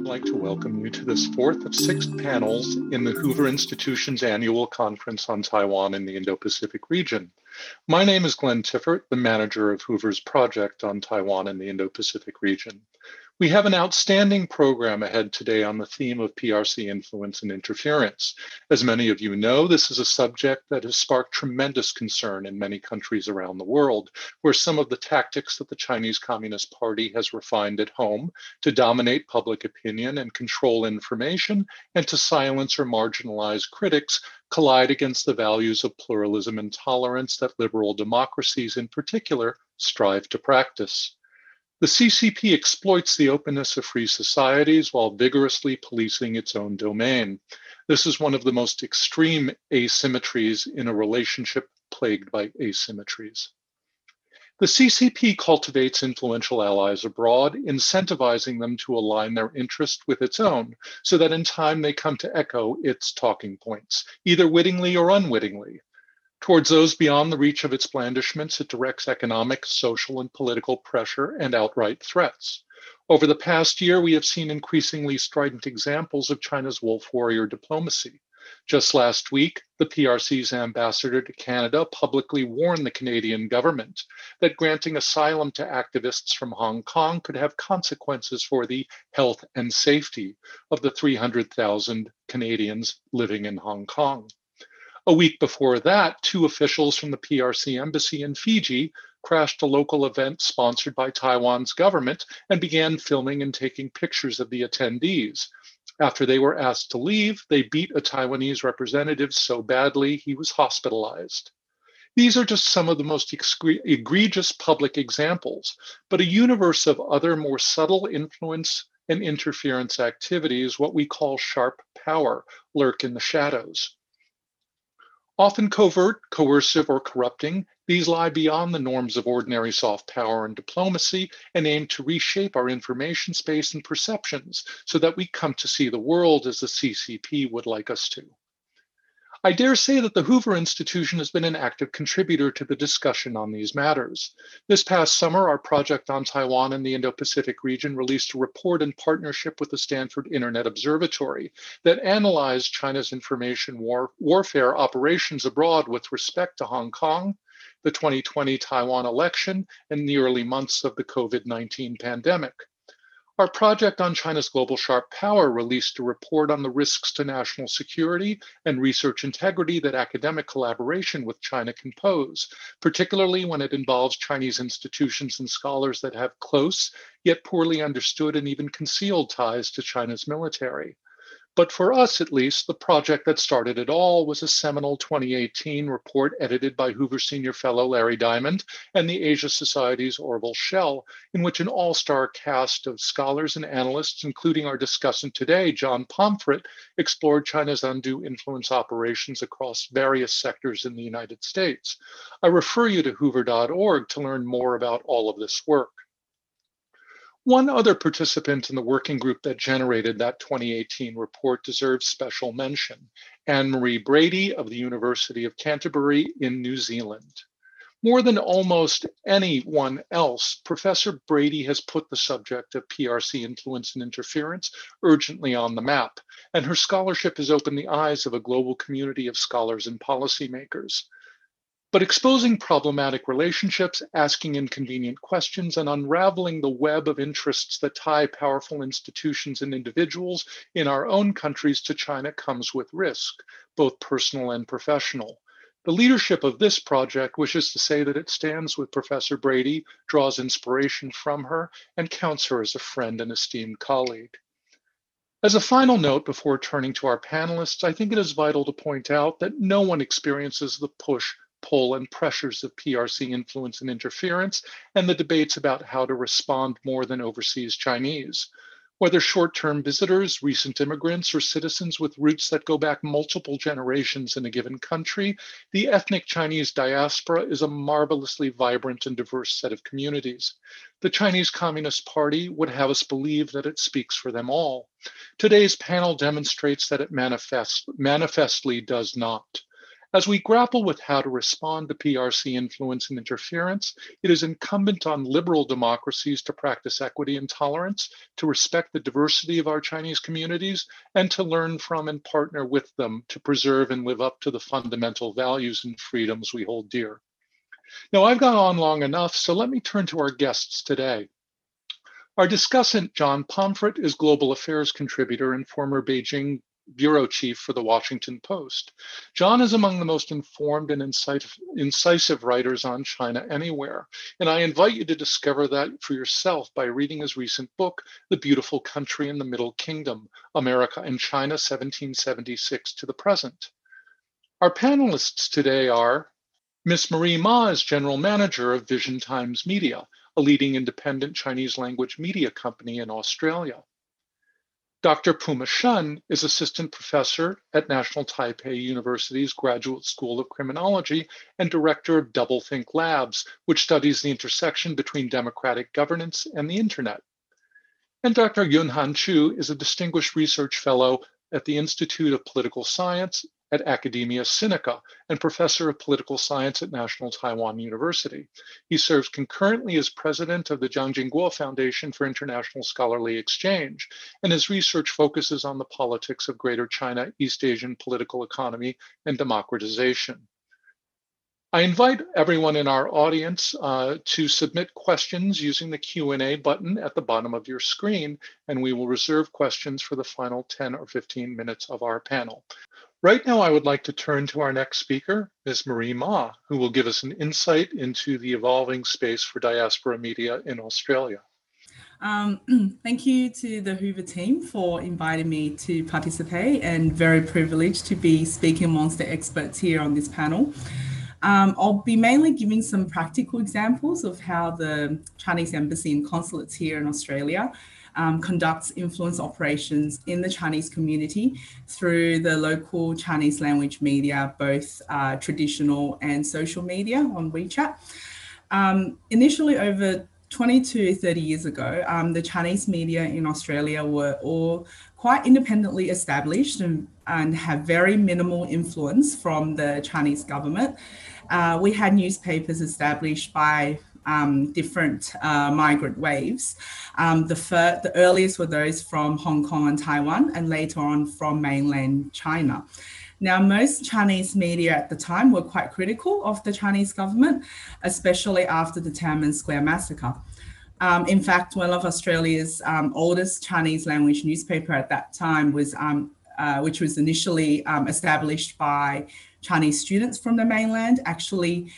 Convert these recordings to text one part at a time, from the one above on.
like to welcome you to this fourth of six panels in the Hoover Institution's annual conference on Taiwan and the Indo-Pacific region. My name is Glenn Tiffert, the manager of Hoover's project on Taiwan and the Indo-Pacific region. We have an outstanding program ahead today on the theme of PRC influence and interference. As many of you know, this is a subject that has sparked tremendous concern in many countries around the world, where some of the tactics that the Chinese Communist Party has refined at home to dominate public opinion and control information and to silence or marginalize critics collide against the values of pluralism and tolerance that liberal democracies in particular strive to practice. The CCP exploits the openness of free societies while vigorously policing its own domain. This is one of the most extreme asymmetries in a relationship plagued by asymmetries. The CCP cultivates influential allies abroad, incentivizing them to align their interest with its own, so that in time they come to echo its talking points, either wittingly or unwittingly. Towards those beyond the reach of its blandishments, it directs economic, social, and political pressure and outright threats. Over the past year, we have seen increasingly strident examples of China's wolf warrior diplomacy. Just last week, the PRC's ambassador to Canada publicly warned the Canadian government that granting asylum to activists from Hong Kong could have consequences for the health and safety of the 300,000 Canadians living in Hong Kong. A week before that, two officials from the PRC embassy in Fiji crashed a local event sponsored by Taiwan's government and began filming and taking pictures of the attendees. After they were asked to leave, they beat a Taiwanese representative so badly he was hospitalized. These are just some of the most egregious public examples, but a universe of other more subtle influence and interference activities, what we call sharp power, lurk in the shadows. Often covert, coercive, or corrupting, these lie beyond the norms of ordinary soft power and diplomacy and aim to reshape our information space and perceptions so that we come to see the world as the CCP would like us to. I dare say that the Hoover Institution has been an active contributor to the discussion on these matters. This past summer, our project on Taiwan and the Indo-Pacific region released a report in partnership with the Stanford Internet Observatory that analyzed China's information warfare operations abroad with respect to Hong Kong, the 2020 Taiwan election, and the early months of the COVID-19 pandemic. Our project on China's global sharp power released a report on the risks to national security and research integrity that academic collaboration with China can pose, particularly when it involves Chinese institutions and scholars that have close, yet poorly understood and even concealed ties to China's military. But for us, at least, the project that started it all was a seminal 2018 report edited by Hoover Senior Fellow Larry Diamond and the Asia Society's Orville Schell, in which an all-star cast of scholars and analysts, including our discussant today, John Pomfret, explored China's undue influence operations across various sectors in the United States. I refer you to hoover.org to learn more about all of this work. One other participant in the working group that generated that 2018 report deserves special mention, Anne-Marie Brady of the University of Canterbury in New Zealand. More than almost anyone else, Professor Brady has put the subject of PRC influence and interference urgently on the map, and her scholarship has opened the eyes of a global community of scholars and policymakers. But exposing problematic relationships, asking inconvenient questions, and unraveling the web of interests that tie powerful institutions and individuals in our own countries to China comes with risk, both personal and professional. The leadership of this project wishes to say that it stands with Professor Brady, draws inspiration from her, and counts her as a friend and esteemed colleague. As a final note before turning to our panelists, I think it is vital to point out that no one experiences the push, pull, and pressures of PRC influence and interference, and the debates about how to respond more than overseas Chinese. Whether short-term visitors, recent immigrants, or citizens with roots that go back multiple generations in a given country, the ethnic Chinese diaspora is a marvelously vibrant and diverse set of communities. The Chinese Communist Party would have us believe that it speaks for them all. Today's panel demonstrates that it manifestly does not. As we grapple with how to respond to PRC influence and interference, it is incumbent on liberal democracies to practice equity and tolerance, to respect the diversity of our Chinese communities, and to learn from and partner with them to preserve and live up to the fundamental values and freedoms we hold dear. Now, I've gone on long enough, so let me turn to our guests today. Our discussant, John Pomfret, is Global Affairs contributor and former Beijing bureau chief for the Washington Post. John is among the most informed and incisive writers on China anywhere, and I invite you to discover that for yourself by reading his recent book, The Beautiful Country in the Middle Kingdom, America and China, 1776 to the Present. Our panelists today are Ms. Marie Ma is General Manager of Vision Times Media, a leading independent Chinese language media company in Australia. Dr. Puma Shen is Assistant Professor at National Taipei University's Graduate School of Criminology and Director of Doublethink Labs, which studies the intersection between democratic governance and the Internet. And Dr. Yunhan Chu is a Distinguished Research Fellow at the Institute of Political Science at Academia Sinica and Professor of Political Science at National Taiwan University. He serves concurrently as President of the Jiang Jingguo Foundation for International Scholarly Exchange, and his research focuses on the politics of Greater China, East Asian political economy, and democratization. I invite everyone in our audience to submit questions using the Q&A button at the bottom of your screen, and we will reserve questions for the final 10 or 15 minutes of our panel. Right now, I would like to turn to our next speaker, Ms. Marie Ma, who will give us an insight into the evolving space for diaspora media in Australia. Thank you to the Hoover team for inviting me to participate, and very privileged to be speaking amongst the experts here on this panel. I'll be mainly giving some practical examples of how the Chinese Embassy and consulates here in Australia conducts influence operations in the Chinese community through the local Chinese language media, both traditional and social media on WeChat. Initially, over 20 to 30 years ago, the Chinese media in Australia were all quite independently established and have very minimal influence from the Chinese government. We had newspapers established by different migrant waves. The earliest were those from Hong Kong and Taiwan, and later on from mainland China. Now, most Chinese media at the time were quite critical of the Chinese government, especially after the Tiananmen Square massacre. In fact, one of Australia's oldest Chinese language newspaper at that time was, which was initially established by Chinese students from the mainland, actually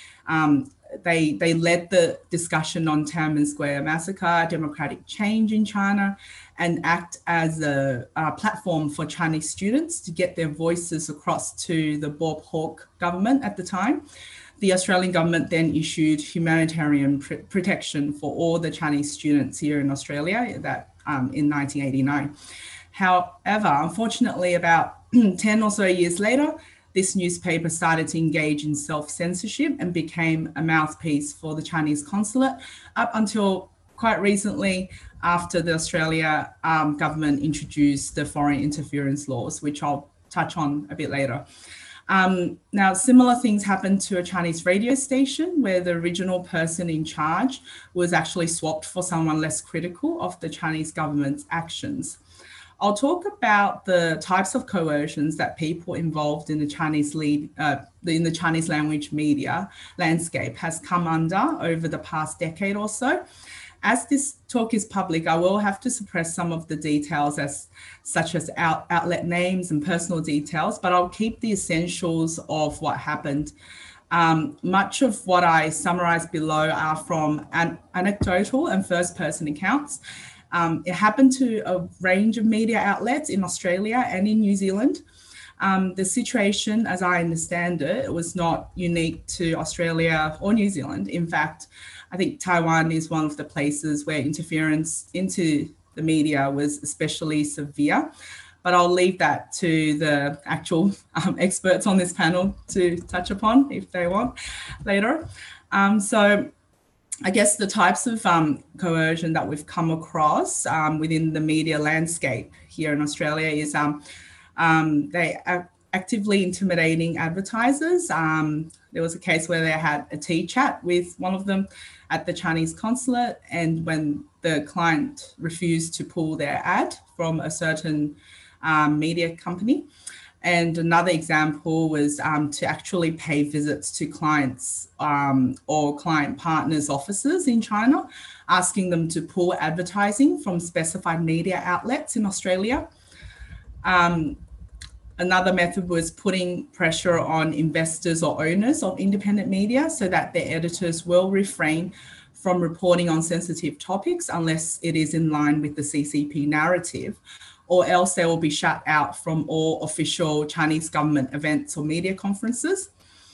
they led the discussion on Tiananmen Square massacre, democratic change in China, and act as a platform for Chinese students to get their voices across to the Bob Hawke government at the time. The Australian government then issued humanitarian protection for all the Chinese students here in Australia that in 1989. However, unfortunately, about 10 or so years later, this newspaper started to engage in self-censorship and became a mouthpiece for the Chinese consulate up until quite recently, after the Australia government introduced the foreign interference laws, which I'll touch on a bit later. Now, similar things happened to a Chinese radio station where the original person in charge was actually swapped for someone less critical of the Chinese government's actions. I'll talk about the types of coercions that people involved in the Chinese language media landscape has come under over the past decade or so. As this talk is public, I will have to suppress some of the details such as outlet names and personal details, but I'll keep the essentials of what happened. Much of what I summarize below are from anecdotal and first-person accounts. It happened to a range of media outlets in Australia and in New Zealand. The situation, as I understand it, was not unique to Australia or New Zealand. In fact, I think Taiwan is one of the places where interference into the media was especially severe. But I'll leave that to the actual experts on this panel to touch upon if they want later. So I guess the types of coercion that we've come across within the media landscape here in Australia is they actively intimidating advertisers. There was a case where they had a tea chat with one of them at the Chinese consulate, and when the client refused to pull their ad from a certain media company. And another example was to actually pay visits to clients or client partners' offices in China, asking them to pull advertising from specified media outlets in Australia. Another method was putting pressure on investors or owners of independent media so that their editors will refrain from reporting on sensitive topics unless it is in line with the CCP narrative, or else they will be shut out from all official Chinese government events or media conferences.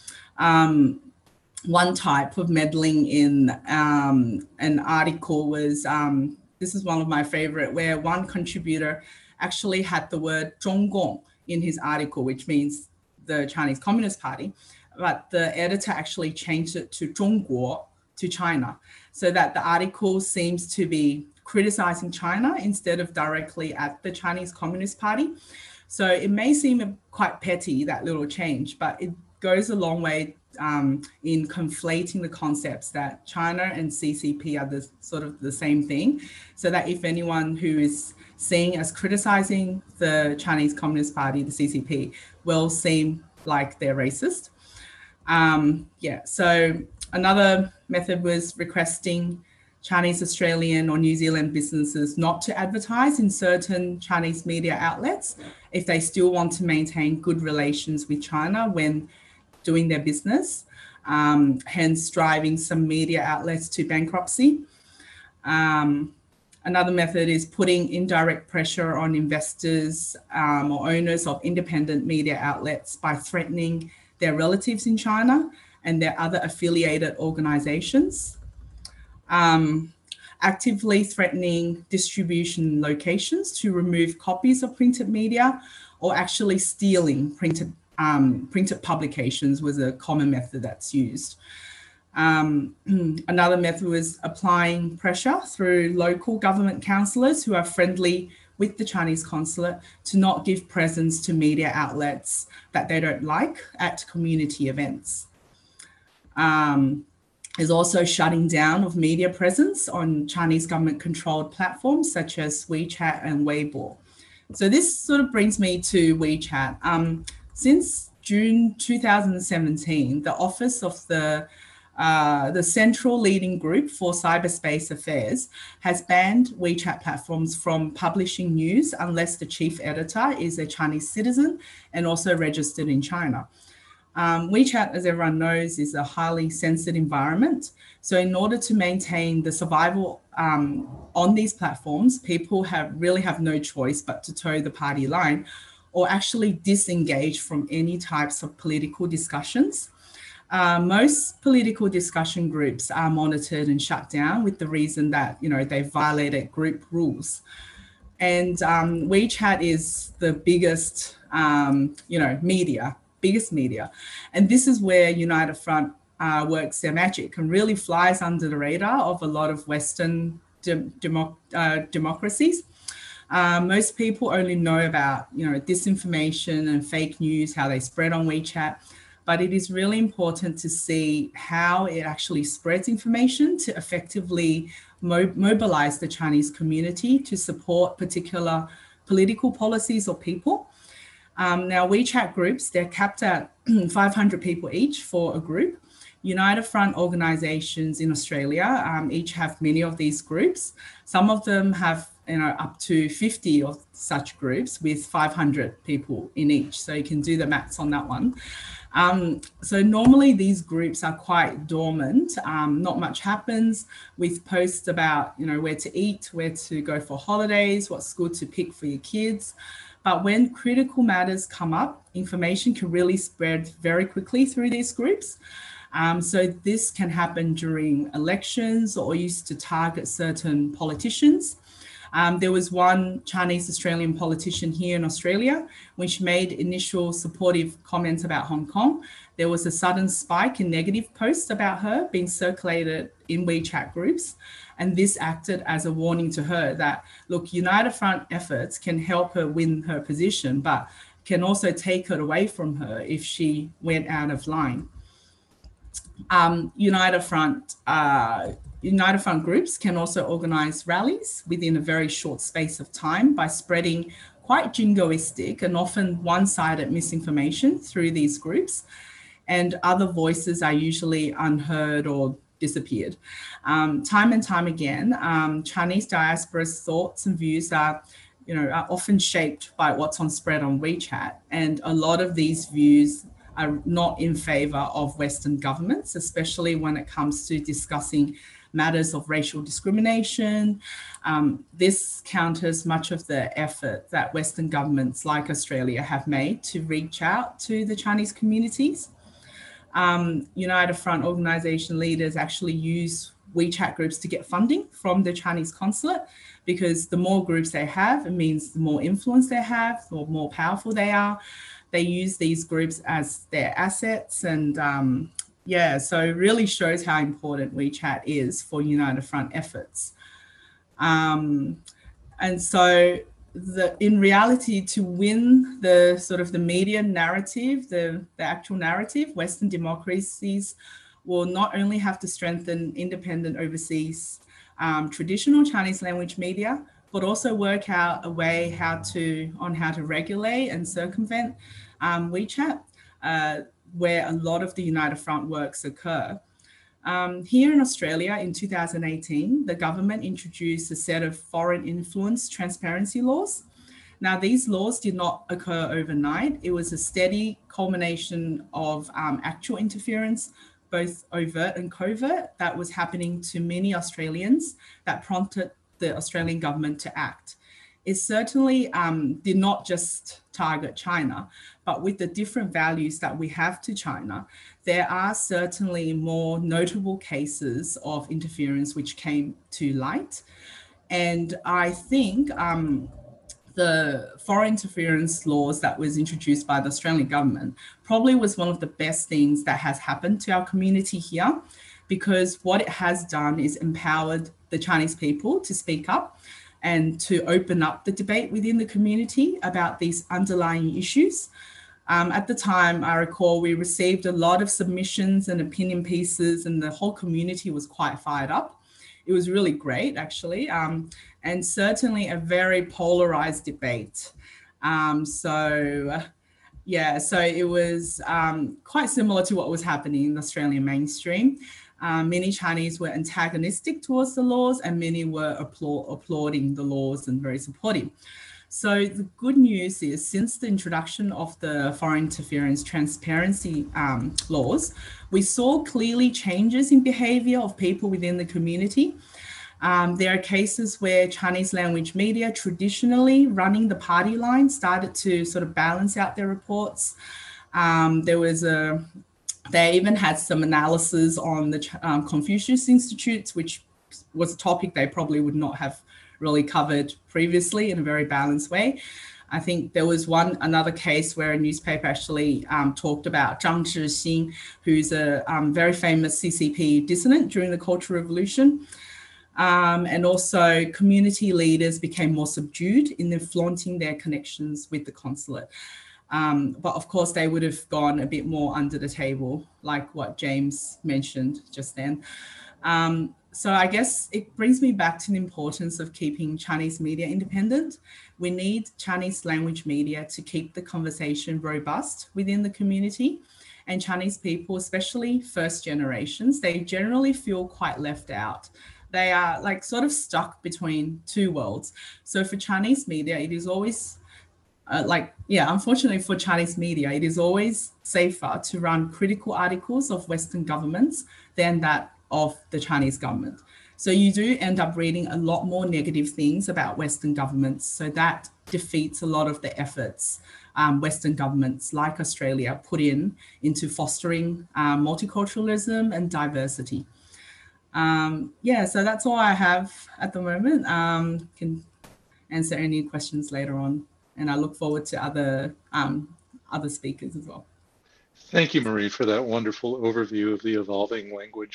One type of meddling in an article was, this is one of my favorite, where one contributor actually had the word 中共 in his article, which means the Chinese Communist Party, but the editor actually changed it to 中国, to China, so that the article seems to be criticizing China instead of directly at the Chinese Communist Party. So it may seem quite petty, that little change, but it goes a long way in conflating the concepts that China and CCP are the sort of the same thing, so that if anyone who is seen as criticizing the Chinese Communist Party, the CCP, will seem like they're racist. So another method was requesting Chinese, Australian or New Zealand businesses not to advertise in certain Chinese media outlets if they still want to maintain good relations with China when doing their business, hence driving some media outlets to bankruptcy. Another method is putting indirect pressure on investors or owners of independent media outlets by threatening their relatives in China and their other affiliated organizations. Actively threatening distribution locations to remove copies of printed media, or actually stealing printed publications was a common method that's used. Another method was applying pressure through local government councillors who are friendly with the Chinese consulate to not give presence to media outlets that they don't like at community events. There's also shutting down of media presence on Chinese government-controlled platforms such as WeChat and Weibo. So this sort of brings me to WeChat. Since June 2017, the Office of the Central Leading Group for Cyberspace Affairs has banned WeChat platforms from publishing news unless the chief editor is a Chinese citizen and also registered in China. WeChat, as everyone knows, is a highly censored environment. So in order to maintain the survival on these platforms, people really have no choice but to toe the party line or actually disengage from any types of political discussions. Most political discussion groups are monitored and shut down with the reason that, they violated group rules. And WeChat is the biggest, biggest media. And this is where United Front works their magic and really flies under the radar of a lot of Western democracies. Most people only know about, disinformation and fake news, how they spread on WeChat. But it is really important to see how it actually spreads information to effectively mobilize the Chinese community to support particular political policies or people. Now, WeChat groups, they're capped at 500 people each for a group. United Front organizations in Australia each have many of these groups. Some of them have up to 50 of such groups with 500 people in each. So you can do the maths on that one. So normally these groups are quite dormant. Not much happens with posts about, where to eat, where to go for holidays, what school to pick for your kids. But when critical matters come up, information can really spread very quickly through these groups. So this can happen during elections or used to target certain politicians. There was one Chinese Australian politician here in Australia, which made initial supportive comments about Hong Kong. There was a sudden spike in negative posts about her being circulated in WeChat groups. And this acted as a warning to her that, look, United Front efforts can help her win her position, but can also take it away from her if she went out of line. United Front groups can also organise rallies within a very short space of time by spreading quite jingoistic and often one-sided misinformation through these groups, and other voices are usually unheard or disappeared. Time and time again, Chinese diaspora's thoughts and views are often shaped by what's on spread on WeChat, and a lot of these views are not in favour of Western governments, especially when it comes to discussing matters of racial discrimination. This counters much of the effort that Western governments like Australia have made to reach out to the Chinese communities. United Front organisation leaders actually use WeChat groups to get funding from the Chinese consulate, because the more groups they have, it means the more influence they have, the more powerful they are. They use these groups as their assets, and so it really shows how important WeChat is for United Front efforts. And so in reality, to win the sort of the media narrative, the actual narrative, Western democracies will not only have to strengthen independent overseas traditional Chinese language media, but also work out a way how to regulate and circumvent WeChat, where a lot of the United Front works occur. Here in Australia in 2018, the government introduced a set of foreign influence transparency laws. Now, these laws did not occur overnight. It was a steady culmination of actual interference, both overt and covert, that was happening to many Australians that prompted the Australian government to act. It certainly did not just target China, but with the different values that we have to China, there are certainly more notable cases of interference which came to light. And I think the foreign interference laws that was introduced by the Australian government probably was one of the best things that has happened to our community here, because what it has done is empowered the Chinese people to speak up and to open up the debate within the community about these underlying issues. At the time, I recall we received a lot of submissions and opinion pieces, and the whole community was quite fired up. It was really great, actually, and certainly a very polarized debate. So it was quite similar to what was happening in the Australian mainstream. Many Chinese were antagonistic towards the laws, and many were applauding the laws and very supportive. So the good news is, since the introduction of the foreign interference transparency laws, we saw clearly changes in behaviour of people within the community. There are cases where Chinese language media traditionally running the party line started to sort of balance out their reports. They even had some analysis on the Confucius Institutes, which was a topic they probably would not have really covered previously in a very balanced way. I think there was another case where a newspaper actually talked about Zhang Zhixing, who's a very famous CCP dissident during the Cultural Revolution. And also community leaders became more subdued in their flaunting their connections with the consulate. But of course, they would have gone a bit more under the table, like what James mentioned just then. So I guess it brings me back to the importance of keeping Chinese media independent. We need Chinese language media to keep the conversation robust within the community. And Chinese people, especially first generations, they generally feel quite left out. They are like sort of stuck between two worlds. So for Chinese media, it is always unfortunately for Chinese media, it is always safer to run critical articles of Western governments than that of the Chinese government. So you do end up reading a lot more negative things about Western governments. So that defeats a lot of the efforts Western governments like Australia put into fostering multiculturalism and diversity. So that's all I have at the moment. Can answer any questions later on. And I look forward to other speakers as well. Thank you, Marie, for that wonderful overview of the evolving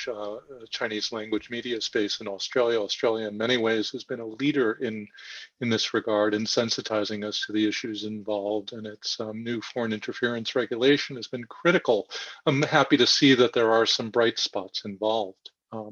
Chinese language media space in Australia. Australia, in many ways, has been a leader in this regard in sensitizing us to the issues involved, and its new foreign interference regulation has been critical. I'm happy to see that there are some bright spots involved.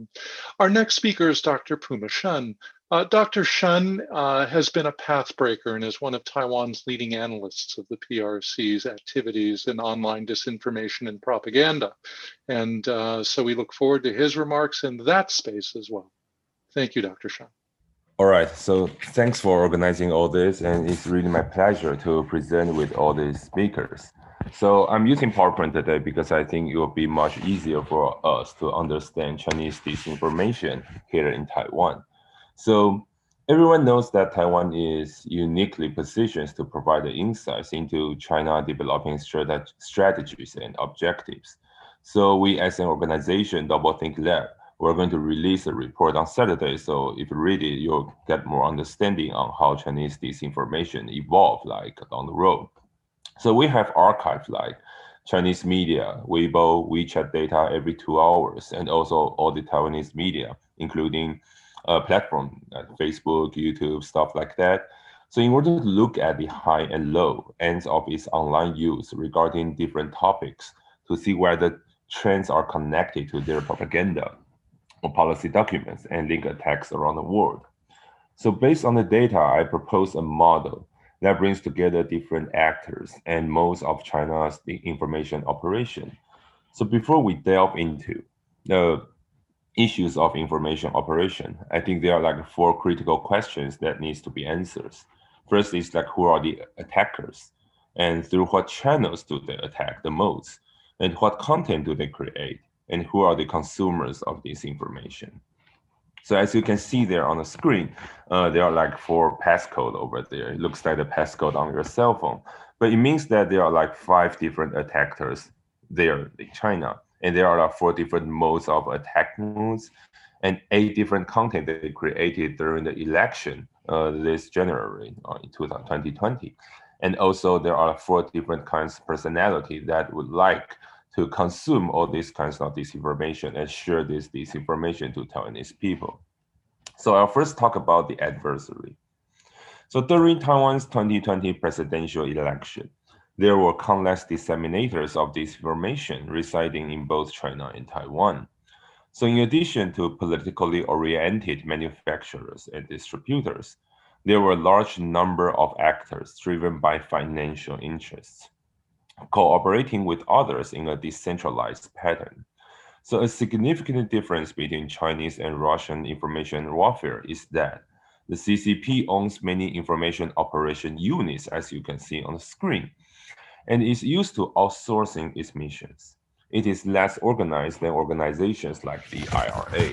Our next speaker is Dr. Puma Shen. Dr. Shen has been a pathbreaker and is one of Taiwan's leading analysts of the PRC's activities in online disinformation and propaganda. And so we look forward to his remarks in that space as well. Thank you, Dr. Shen. All right, so thanks for organizing all this, and it's really my pleasure to present with all these speakers. So I'm using PowerPoint today because I think it will be much easier for us to understand Chinese disinformation here in Taiwan. So everyone knows that Taiwan is uniquely positioned to provide the insights into China developing strategies and objectives. So we as an organization, DoubleThink Lab, we're going to release a report on Saturday. So if you read it, you'll get more understanding on how Chinese disinformation evolved like down the road. So we have archived like Chinese media, Weibo, WeChat data every 2 hours, and also all the Taiwanese media, including platform like Facebook, YouTube, stuff like that. So in order to look at the high and low ends of its online use regarding different topics to see whether trends are connected to their propaganda or policy documents and link attacks around the world. So based on the data, I propose a model that brings together different actors and modes of China's information operation. So before we delve into the issues of information operation, I think there are like 4 critical questions that needs to be answered. First is like, who are the attackers? And through what channels do they attack the most? And what content do they create? And who are the consumers of this information? So as you can see there on the screen, there are like 4 passcode over there. It looks like the passcode on your cell phone, but it means that there are like 5 different attackers there in China. And there are like 4 different modes of attack modes and 8 different content that they created during the election this January in 2020. And also there are 4 different kinds of personality that would like to consume all these kinds of disinformation and share this disinformation to Taiwanese people. So I'll first talk about the adversary. So during Taiwan's 2020 presidential election, there were countless disseminators of disinformation residing in both China and Taiwan. So in addition to politically oriented manufacturers and distributors, there were a large number of actors driven by financial interests, cooperating with others in a decentralized pattern. So a significant difference between Chinese and Russian information warfare is that the CCP owns many information operation units, as you can see on the screen, and is used to outsourcing its missions. It is less organized than organizations like the IRA.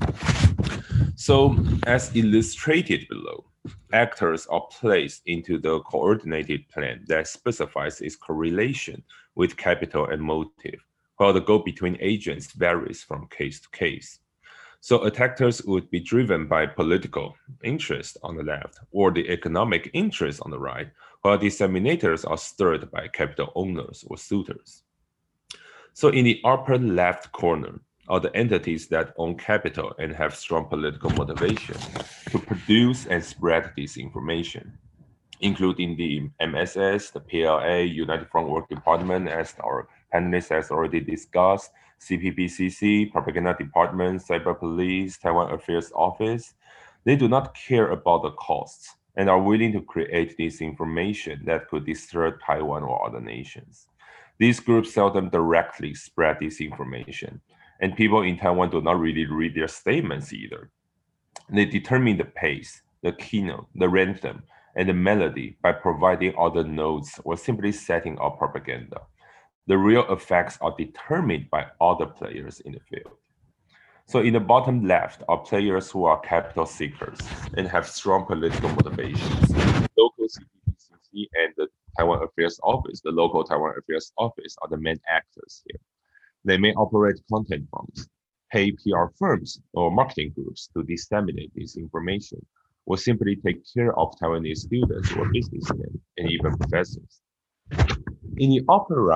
So as illustrated below, actors are placed into the coordinated plan that specifies its correlation with capital and motive, while the goal between agents varies from case to case. So attackers would be driven by political interest on the left or the economic interest on the right, while disseminators are stirred by capital owners or suitors. So in the upper left corner are the entities that own capital and have strong political motivation to produce and spread this information, including the MSS, the PLA, United Front Work Department, as our panelists has already discussed, CPPCC, Propaganda Department, Cyber Police, Taiwan Affairs Office. They do not care about the costs and are willing to create this information that could disturb Taiwan or other nations. These groups seldom directly spread this information, and people in Taiwan do not really read their statements either. They determine the pace, the keynote, the rhythm, and the melody by providing other notes or simply setting up propaganda. The real effects are determined by other players in the field. So in the bottom left are players who are capital seekers and have strong political motivations. Local CPPCC and the Taiwan Affairs Office, the local Taiwan Affairs Office, are the main actors here. They may operate content farms, pay PR firms or marketing groups to disseminate this information, or simply take care of Taiwanese students or businessmen and even professors. In the upper right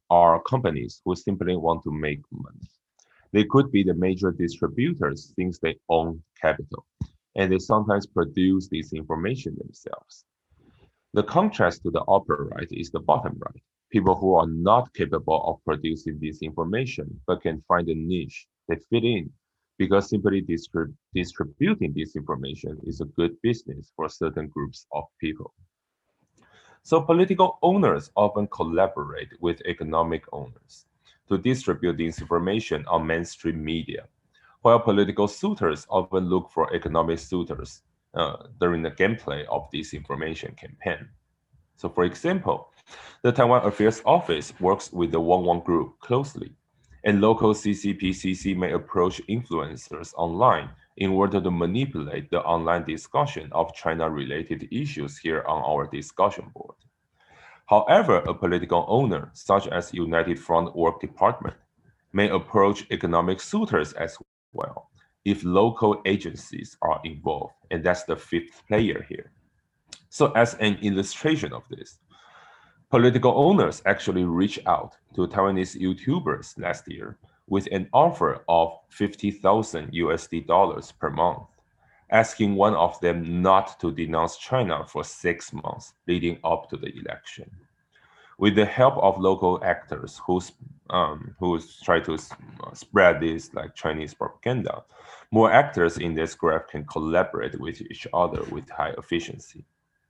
are companies who simply want to make money. They could be the major distributors since they own capital, and they sometimes produce this information themselves. The contrast to the upper right is the bottom right. People who are not capable of producing this information but can find a niche they fit in because simply distributing this information is a good business for certain groups of people. So political owners often collaborate with economic owners to distribute this information on mainstream media, while political suitors often look for economic suitors during the gameplay of this information campaign. So for example, the Taiwan Affairs Office works with the Wang Group closely, and local CCPCC may approach influencers online in order to manipulate the online discussion of China-related issues here on our discussion board. However, a political owner, such as United Front Work Department, may approach economic suitors as well if local agencies are involved, and that's the fifth player here. So as an illustration of this, political owners actually reached out to Taiwanese YouTubers last year with an offer of 50,000 USD dollars per month, asking one of them not to denounce China for 6 months leading up to the election. With the help of local actors who try to spread this like Chinese propaganda, more actors in this graph can collaborate with each other with high efficiency.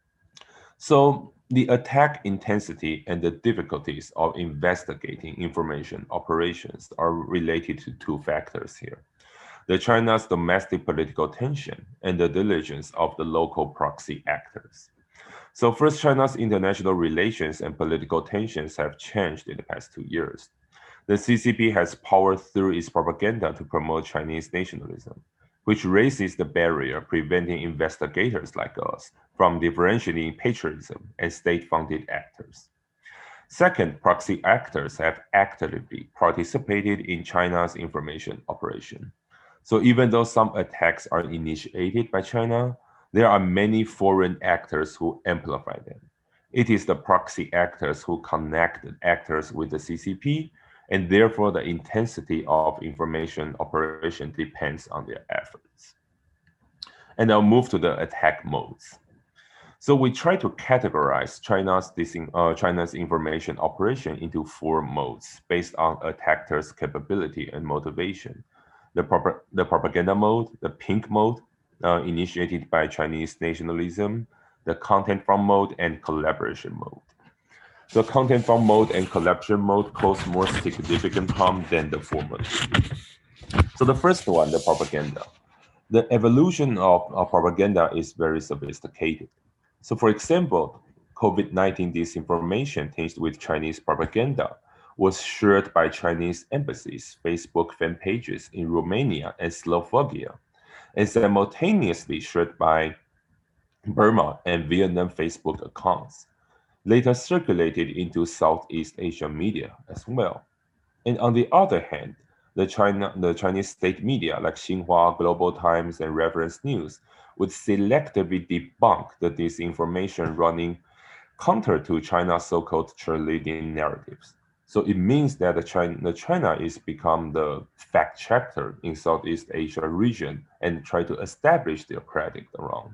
So the attack intensity and the difficulties of investigating information operations are related to two factors here. The China's domestic political tension and the diligence of the local proxy actors. So first, China's international relations and political tensions have changed in the past 2 years. The CCP has powered through its propaganda to promote Chinese nationalism, which raises the barrier preventing investigators like us from differentiating patriotism and state-funded actors. Second, proxy actors have actively participated in China's information operation. So even though some attacks are initiated by China, there are many foreign actors who amplify them. It is the proxy actors who connect actors with the CCP, and therefore the intensity of information operation depends on their efforts. And I'll move to the attack modes. So we try to categorize China's information operation into 4 modes based on attackers' capability and motivation. The propaganda mode, the pink mode, initiated by Chinese nationalism, the content farm mode, and collaboration mode. The content farm mode and collaboration mode cause more significant harm than the former. So the first one, the propaganda. The evolution of propaganda is very sophisticated. So for example, COVID-19 disinformation tinged with Chinese propaganda was shared by Chinese embassies, Facebook fan pages in Romania and Slovakia, and simultaneously shared by Burma and Vietnam Facebook accounts, later circulated into Southeast Asian media as well. And on the other hand, the Chinese state media like Xinhua, Global Times, and Reference News would selectively debunk the disinformation running counter to China's so-called cheerleading narratives. So it means that China is become the fact checker in Southeast Asia region and try to establish their credit around.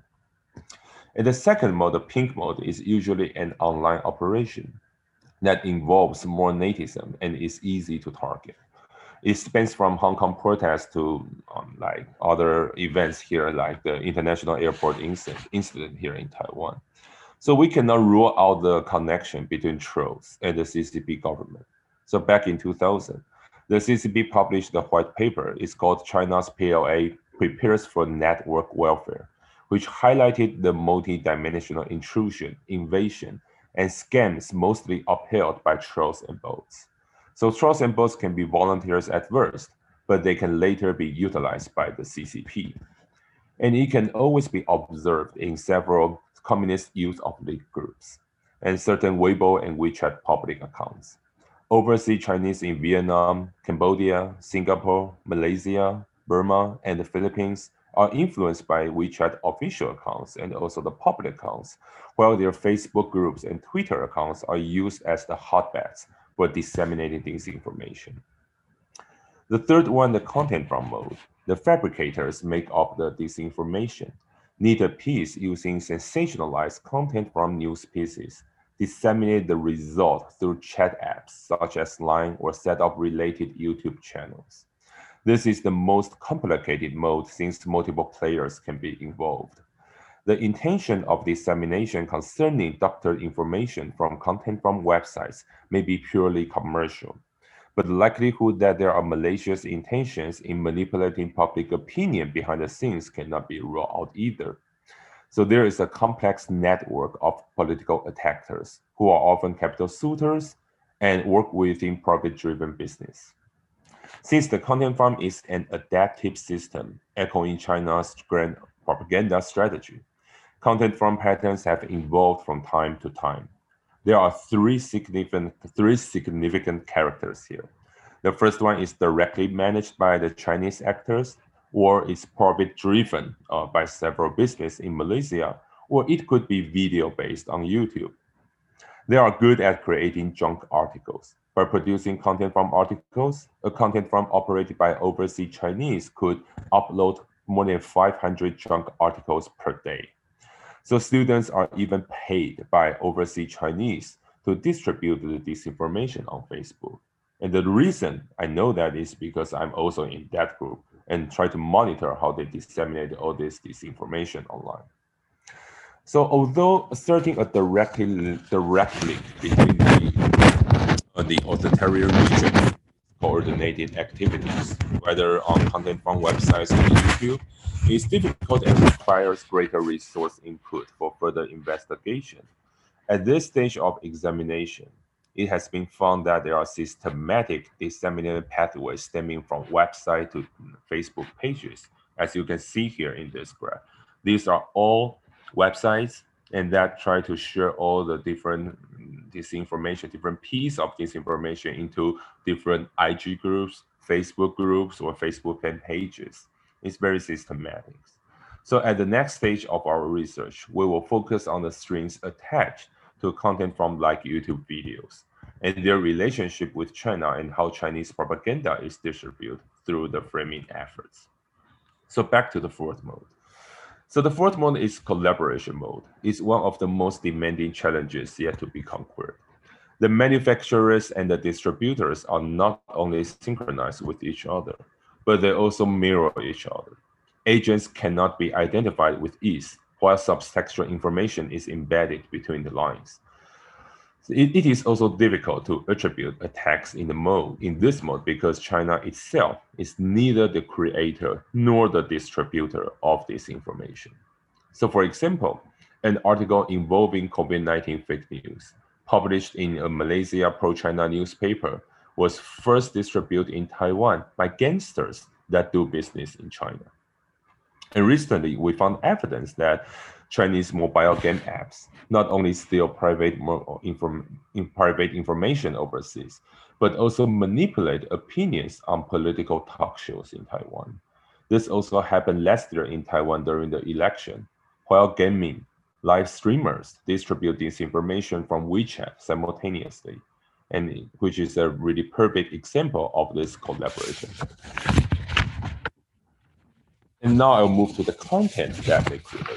And the second mode, the pink mode, is usually an online operation that involves more nativism and is easy to target. It spans from Hong Kong protests to like other events here, like the international airport incident here in Taiwan. So we cannot rule out the connection between trolls and the CCP government. So back in 2000, the CCP published the white paper. It's called China's PLA Prepares for Network Warfare, which highlighted the multi-dimensional intrusion, invasion, and scams mostly upheld by trolls and bots. So trolls and bots can be volunteers at first, but they can later be utilized by the CCP. And it can always be observed in several communist youth of league groups and certain Weibo and WeChat public accounts. Overseas Chinese in Vietnam, Cambodia, Singapore, Malaysia, Burma, and the Philippines are influenced by WeChat official accounts and also the public accounts, while their Facebook groups and Twitter accounts are used as the hotbeds for disseminating disinformation. The third one, the content from mode. The fabricators make up the disinformation, need a piece using sensationalized content from news pieces, disseminate the result through chat apps such as Line or set up related YouTube channels. This is the most complicated mode since multiple players can be involved. The intention of dissemination concerning doctored information from content from websites may be purely commercial, but the likelihood that there are malicious intentions in manipulating public opinion behind the scenes cannot be ruled out either. So there is a complex network of political attackers who are often capital suitors and work within profit-driven business. Since the content farm is an adaptive system echoing China's grand propaganda strategy, content farm patterns have evolved from time to time. There are three significant characters here. The first one is directly managed by the Chinese actors, or is profit-driven by several businesses in Malaysia, or it could be video-based on YouTube. They are good at creating junk articles. By producing content from articles, a content farm operated by overseas Chinese could upload more than 500 junk articles per day. So students are even paid by overseas Chinese to distribute the disinformation on Facebook. And the reason I know that is because I'm also in that group and try to monitor how they disseminate all this disinformation online. So although asserting a direct link between the authoritarian region coordinated activities, whether on content from websites or YouTube, is difficult and requires greater resource input for further investigation. At this stage of examination, it has been found that there are systematic disseminated pathways stemming from website to Facebook pages, as you can see here in this graph. These are all websites and that try to share all the different disinformation, different pieces of disinformation into different IG groups, Facebook groups, or Facebook fan pages. It's very systematic. So at the next stage of our research, we will focus on the strings attached to content from like YouTube videos and their relationship with China and how Chinese propaganda is distributed through the framing efforts. So back to the fourth mode. So the fourth mode is collaboration mode. It's one of the most demanding challenges yet to be conquered. The manufacturers and the distributors are not only synchronized with each other, but they also mirror each other. Agents cannot be identified with ease, while subtextual information is embedded between the lines. It is also difficult to attribute attacks in this mode because China itself is neither the creator nor the distributor of this information. So for example, an article involving COVID-19 fake news published in a Malaysia pro-China newspaper was first distributed in Taiwan by gangsters that do business in China. And recently, we found evidence that Chinese mobile game apps not only steal private information overseas, but also manipulate opinions on political talk shows in Taiwan. This also happened last year in Taiwan during the election, while gaming live streamers distribute disinformation from WeChat simultaneously, and which is a really perfect example of this collaboration. And now I'll move to the content that they create.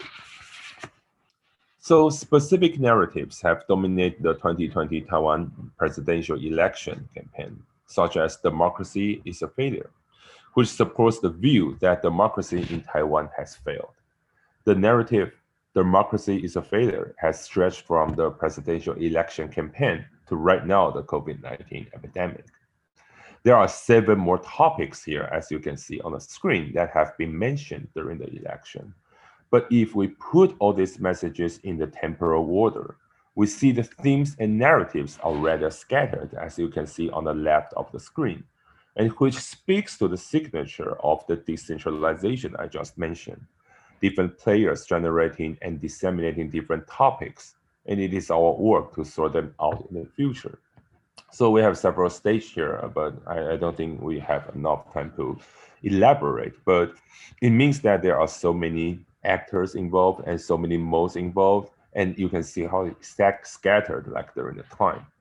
So specific narratives have dominated the 2020 Taiwan presidential election campaign, such as democracy is a failure, which supports the view that democracy in Taiwan has failed. The narrative, democracy is a failure, has stretched from the presidential election campaign to right now, the COVID-19 epidemic. There are 7 more topics here, as you can see on the screen, that have been mentioned during the election. But if we put all these messages in the temporal order, we see the themes and narratives are rather scattered, as you can see on the left of the screen, and which speaks to the signature of the decentralization I just mentioned. Different players generating and disseminating different topics, and it is our work to sort them out in the future. So we have several stages here, but I don't think we have enough time to elaborate, but it means that there are so many actors involved and so many modes involved, and you can see how it's scattered like during the time.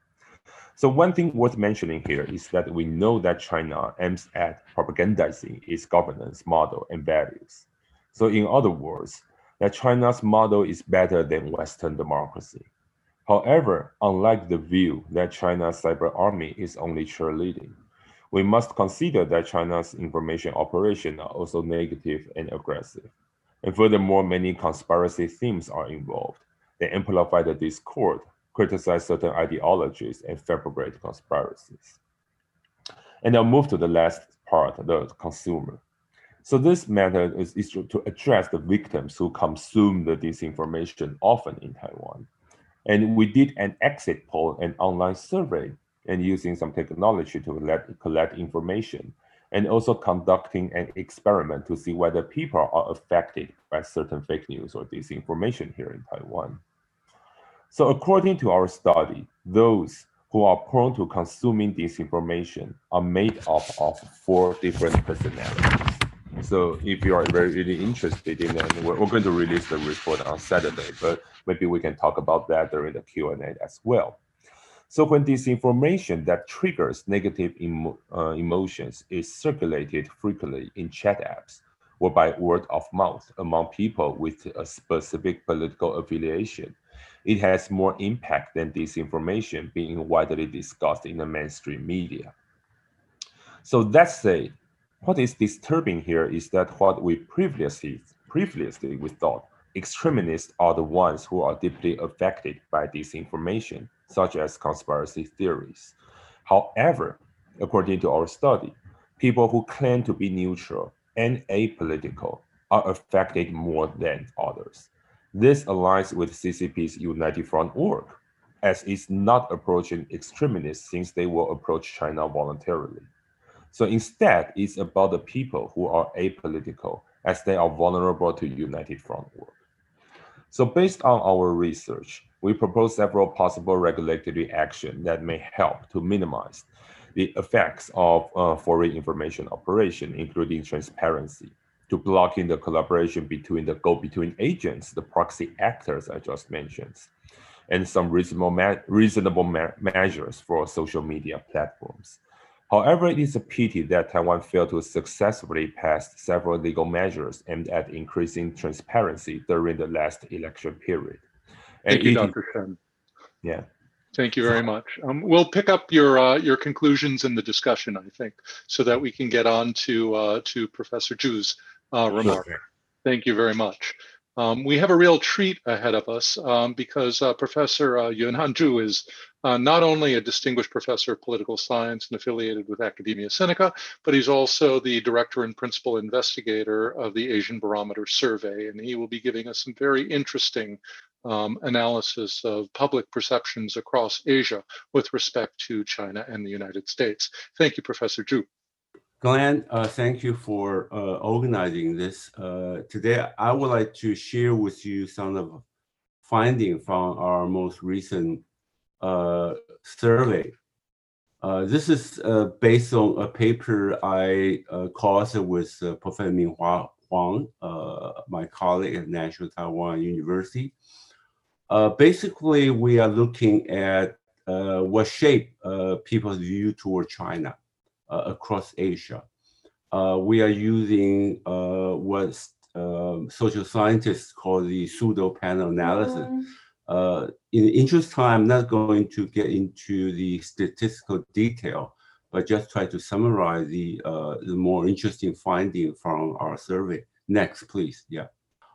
So one thing worth mentioning here is that we know that China aims at propagandizing its governance model and values. So in other words, that China's model is better than Western democracy. However, unlike the view that China's cyber army is only cheerleading, we must consider that China's information operations are also negative and aggressive. And furthermore, many conspiracy themes are involved. They amplify the discord, criticize certain ideologies, and fabricate conspiracies. And I'll move to the last part, the consumer. So this method is to address the victims who consume the disinformation often in Taiwan. And we did an exit poll and online survey and using some technology to collect information and also conducting an experiment to see whether people are affected by certain fake news or disinformation here in Taiwan. So according to our study, those who are prone to consuming disinformation are made up of 4 different personalities. So if you are really interested in it, we're going to release the report on Saturday, but maybe we can talk about that during the Q&A as well. So when disinformation that triggers negative emotions is circulated frequently in chat apps or by word of mouth among people with a specific political affiliation, it has more impact than disinformation being widely discussed in the mainstream media. So that said, what is disturbing here is that what we previously we thought extremists are the ones who are deeply affected by disinformation, such as conspiracy theories. However, according to our study, people who claim to be neutral and apolitical are affected more than others. This aligns with CCP's United Front work, as it's not approaching extremists since they will approach China voluntarily. So instead, it's about the people who are apolitical as they are vulnerable to United Front work. So based on our research, we propose several possible regulatory actions that may help to minimize the effects of foreign information operation, including transparency, to blocking the collaboration between the go-between agents, the proxy actors I just mentioned, and some reasonable measures for social media platforms. However, it is a pity that Taiwan failed to successfully pass several legal measures aimed at increasing transparency during the last election period. Thank you, Dr. Shen. Yeah. Thank you very much. We'll pick up your conclusions in the discussion, I think, so that we can get on to Professor Zhu's remark. Sure. Thank you very much. We have a real treat ahead of us because Professor Yuanhan Zhu is not only a distinguished professor of political science and affiliated with Academia Sinica, but he's also the director and principal investigator of the Asian Barometer Survey, and he will be giving us some very interesting analysis of public perceptions across Asia with respect to China and the United States. Thank you, Professor Zhu. Glenn, thank you for organizing this. Today, I would like to share with you some of the findings from our most recent survey. This is based on a paper I co-authored with Professor Minghua Huang, my colleague at National Taiwan University. Basically, we are looking at what shape people's view toward China across Asia. We are using what social scientists call the pseudo-panel analysis. In the interest of time, I'm not going to get into the statistical detail, but just try to summarize the more interesting finding from our survey. Next, please. Yeah.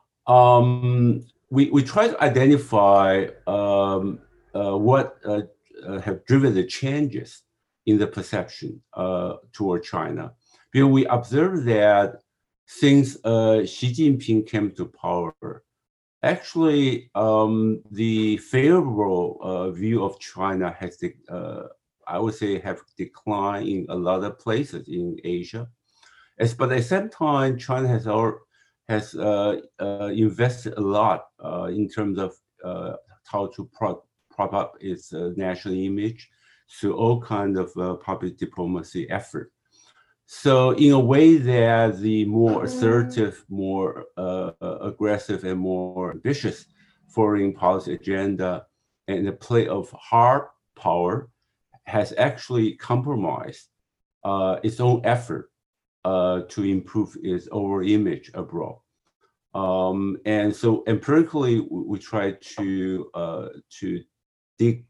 We try to identify what have driven the changes in the perception toward China. Because we observed that since Xi Jinping came to power, actually the favorable view of China has, I would say, have declined in a lot of places in Asia. But at the same time, China has invested a lot in terms of how to prop up its national image through all kinds of public diplomacy effort. So in a way that the more assertive, more aggressive, and more ambitious foreign policy agenda and the play of hard power has actually compromised its own effort to improve its overall image abroad. And so empirically, we try to dig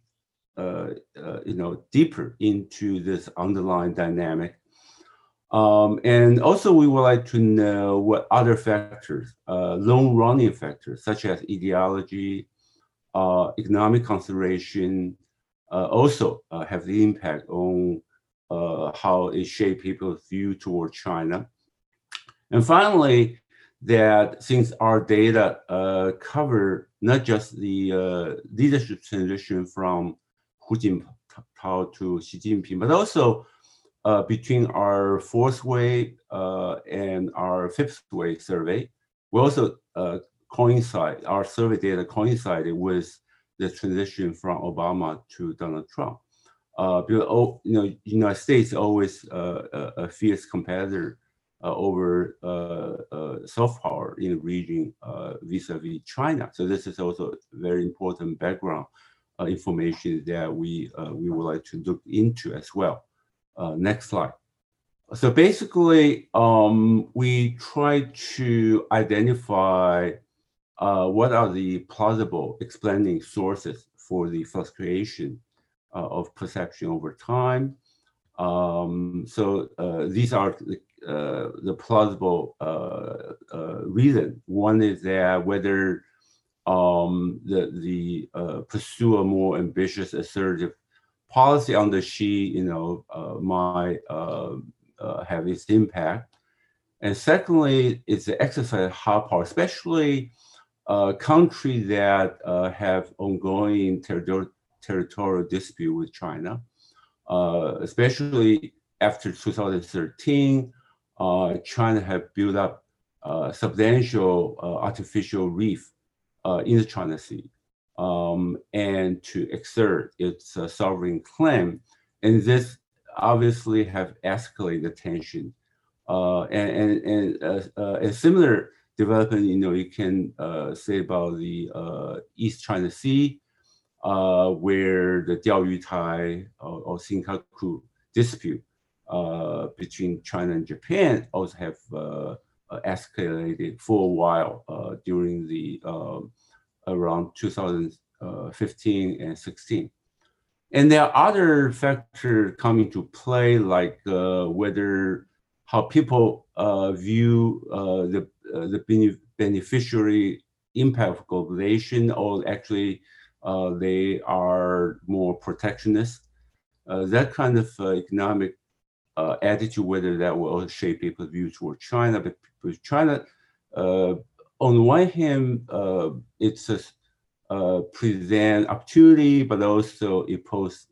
deeper into this underlying dynamic. And also we would like to know what other factors, long-running factors, such as ideology, economic consideration, also have the impact on how it shapes people's view toward China. And finally, that since our data cover not just the leadership transition from Hu Jintao to Xi Jinping, but also between our fourth wave and our fifth wave survey, we also our survey data coincided with the transition from Obama to Donald Trump. Because United States always a fierce competitor over soft power in the region vis-a-vis China. So this is also very important background information that we would like to look into as well. Next slide. So basically, we try to identify what are the plausible explaining sources for the fluctuation of perception over time. So these are the plausible reason. One is that whether the pursue a more ambitious, assertive policy under Xi, might have its impact. And secondly, it's the exercise of hard power, especially countries that have ongoing territorial dispute with China, especially after 2013. China have built up substantial artificial reef in the China Sea, and to exert its sovereign claim. And this obviously have escalated tension. And a similar development, you can say about the East China Sea, where the Diaoyutai or Senkaku dispute between China and Japan also have escalated for a while during the around 2015 and 16. And there are other factors coming to play, like whether how people view the beneficiary impact of globalization, or actually they are more protectionist. That kind of economic attitude, whether that will shape people's view toward China. But with China, on the one hand, it's a present opportunity, but also it poses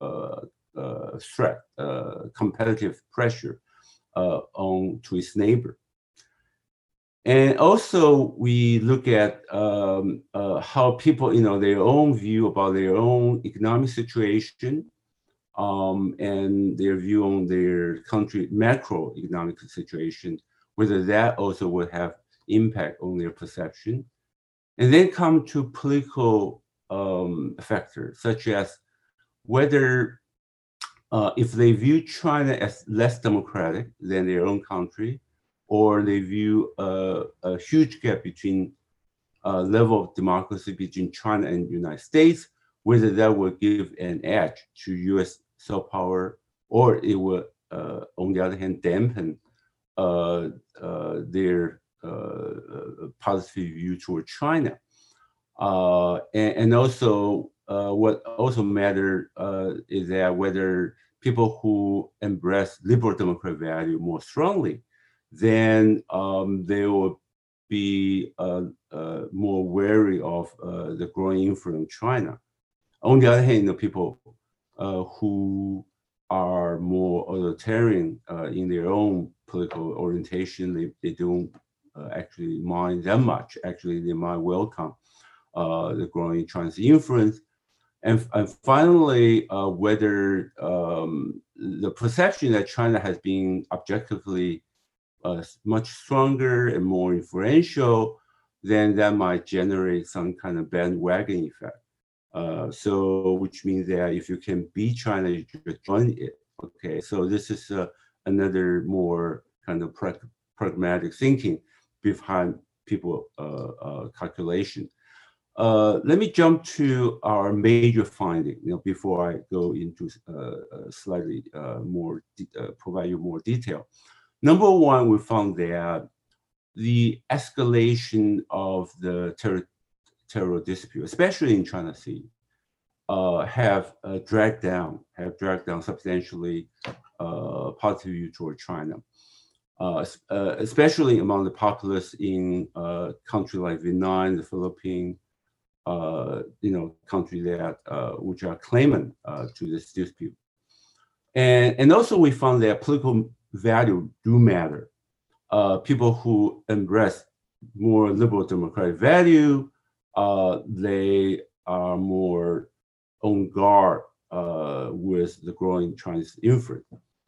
threat, competitive pressure to its neighbor. And also we look at how people, their own view about their own economic situation, and their view on their country macroeconomic situation, whether that also would have impact on their perception. And then come to political factors, such as whether if they view China as less democratic than their own country, or they view a huge gap between level of democracy between China and the United States, whether that will give an edge to US soft power, or it will, on the other hand, dampen their positive view toward China. And also, what also matters is that whether people who embrace liberal democratic value more strongly, then they will be more wary of the growing influence of China. On the other hand, people who are more authoritarian in their own political orientation, they don't actually mind that much. Actually, they might welcome the growing Chinese influence. And finally, whether the perception that China has been objectively much stronger and more influential, then that might generate some kind of bandwagon effect. So which means that if you can beat China, you should join it. Okay, so this is another more kind of pragmatic thinking behind people calculation. Let me jump to our major finding, before I go into slightly more, provide you more detail. Number one, we found that the escalation of the terror dispute, especially in China Sea, have dragged down substantially positive view toward China, especially among the populace in countries like Vietnam, the Philippines, countries that which are claimant to this dispute, and also we found that political value do matter. People who embrace more liberal democratic value, they are more on guard with the growing Chinese influence.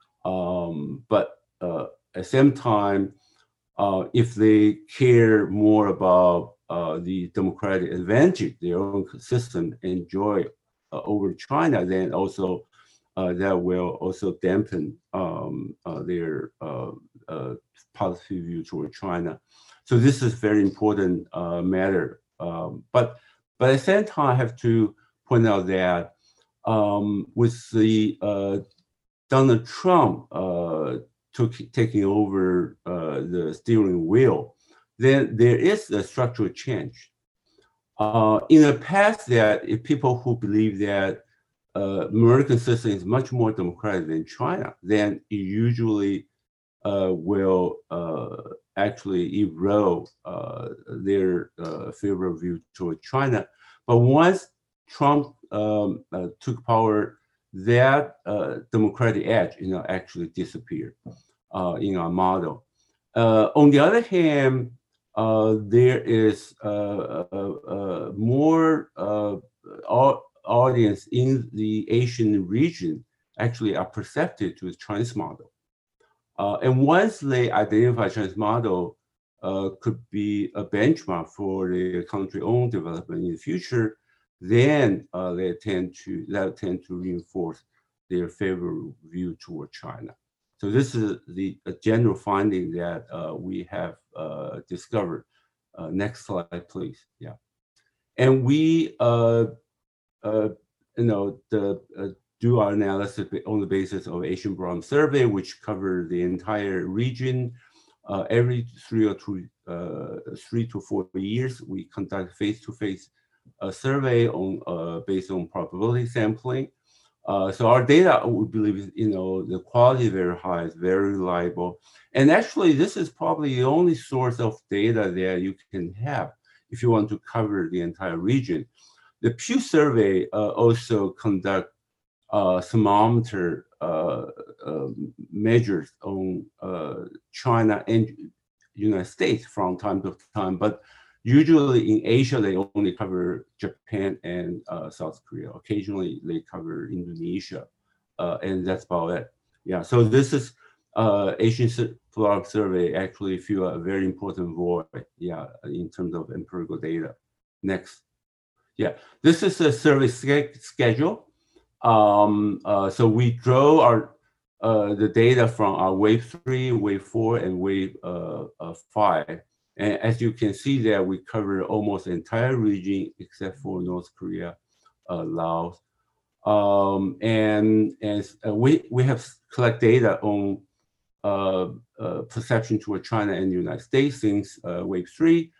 But at the same time, if they care more about the democratic advantage their own system enjoy over China, then also that will also dampen their positive view toward China. So this is very important matter. But at the same time, I have to point out that with the Donald Trump taking over the steering wheel, then there is a structural change. In the past, that if people who believe that American system is much more democratic than China, then it usually will actually erode their favorable view toward China. But once Trump took power, that democratic edge, actually disappeared in our model. On the other hand, there is more audience in the Asian region actually are perceptive to the Chinese model. And once they identify Chinese model could be a benchmark for the country's own development in the future, then they tend to reinforce their favorable view toward China. So this is the general finding that we have discovered. Next slide, please. Yeah, and we do our analysis on the basis of Asian Barometer Survey, which covers the entire region. Every 3 to 4 years, we conduct face-to-face survey on based on probability sampling. So our data, we believe, the quality is very high, it's very reliable. And actually, this is probably the only source of data that you can have if you want to cover the entire region. The Pew Survey also conduct thermometer measures on China and United States from time to time, but usually in Asia, they only cover Japan and South Korea. Occasionally, they cover Indonesia, and that's about it. Yeah, so this is Asian Barometer Survey actually fill a very important void, yeah, in terms of empirical data. Next. Yeah, this is a survey schedule. So we draw our the data from our wave 3, wave 4, and wave 5. And as you can see there, we cover almost the entire region except for North Korea, Laos. And we have collect data on perception toward China and the United States since wave 3.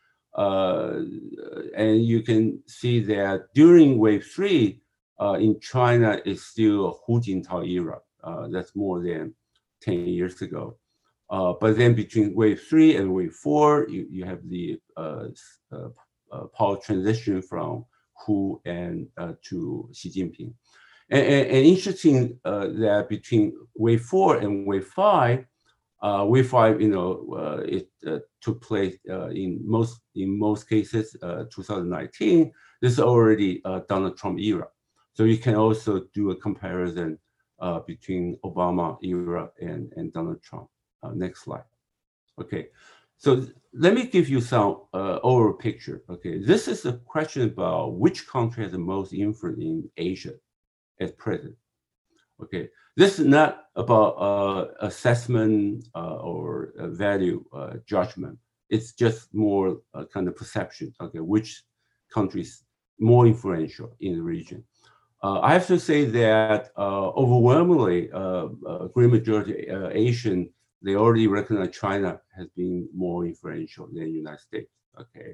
And you can see that during wave 3, in China, it's still Hu Jintao era. That's more than 10 years ago. But then between wave 3 and wave 4, you have the power transition from Hu and to Xi Jinping. And interesting that between wave 4 and wave 5, wave 5, it took place in most cases 2019. This is already Donald Trump era. So you can also do a comparison between Obama era and Donald Trump. Next slide. Okay, So let me give you some overall picture. Okay, this is a question about which country has the most influence in Asia at present. Okay, this is not about assessment or value judgment. It's just more kind of perception. Okay, which country is more influential in the region? I have to say that overwhelmingly, great majority Asian, they already recognize China has been more influential than the United States. Okay,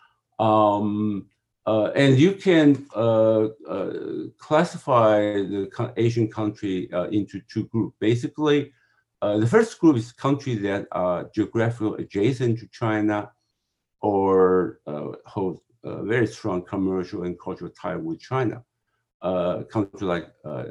and you can classify the Asian country into two groups. Basically, the first group is countries that are geographically adjacent to China or hold very strong commercial and cultural tie with China. Countries like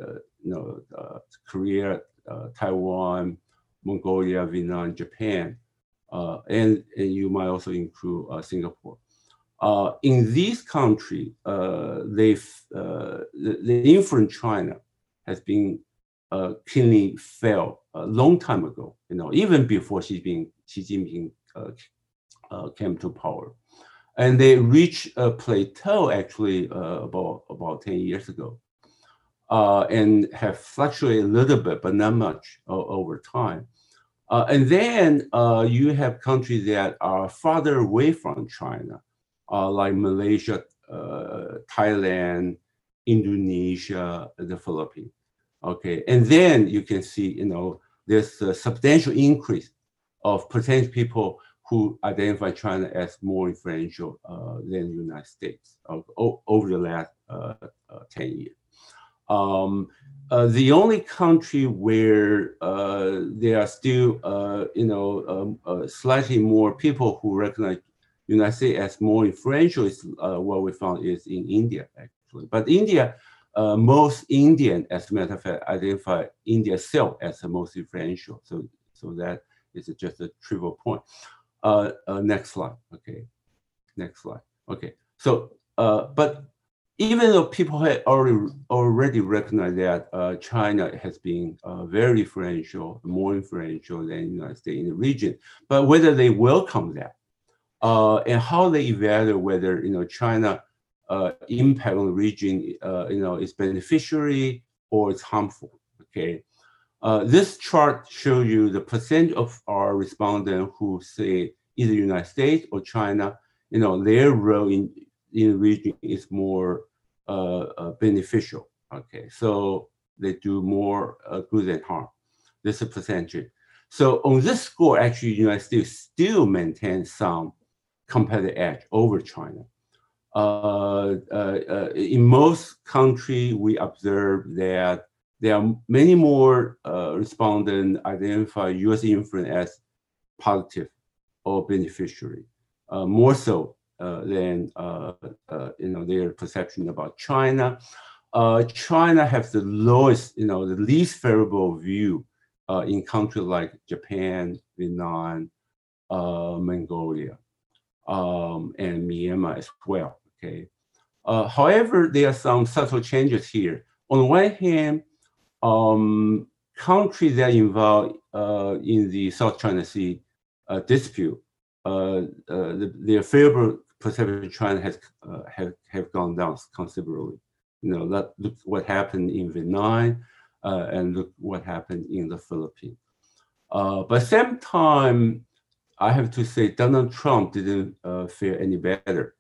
Korea, Taiwan, Mongolia, Vietnam, Japan, and you might also include Singapore. In these countries, the influence China has been keenly felt a long time ago. Even before Xi Jinping came to power, and they reached a plateau actually about 10 years ago, and have fluctuated a little bit, but not much over time. And then you have countries that are farther away from China, like Malaysia, Thailand, Indonesia, the Philippines. Okay, and then you can see, there's a substantial increase of potential people who identify China as more influential than the United States over the last 10 years. The only country where there are still, slightly more people who recognize United States as more influential is what we found is in India, actually. But India, most Indian, as a matter of fact, identify India itself as the most influential. So that is just a trivial point. Next slide. Okay. Next slide. Okay. So, but even though people had already recognized that China has been very influential, more influential than the United States in the region, but whether they welcome that and how they evaluate whether China impact on the region is beneficiary or it's harmful. Okay. This chart shows you the percent of our respondents who say either United States or China, their role in the region is more beneficial. Okay, so they do more good than harm. This is a percentage. So on this score, actually, the United States still maintains some competitive edge over China. In most countries, we observe that there are many more respondents identify U.S. influence as positive or beneficiary, more so than their perception about China. China has the lowest, the least favorable view in countries like Japan, Vietnam, Mongolia, and Myanmar as well. Okay. However, there are some subtle changes here. On the one hand, countries that involved in the South China Sea dispute, their favorable perception of China have gone down considerably. Look what happened in Vietnam, and look what happened in the Philippines. But at the same time, I have to say Donald Trump didn't fare any better.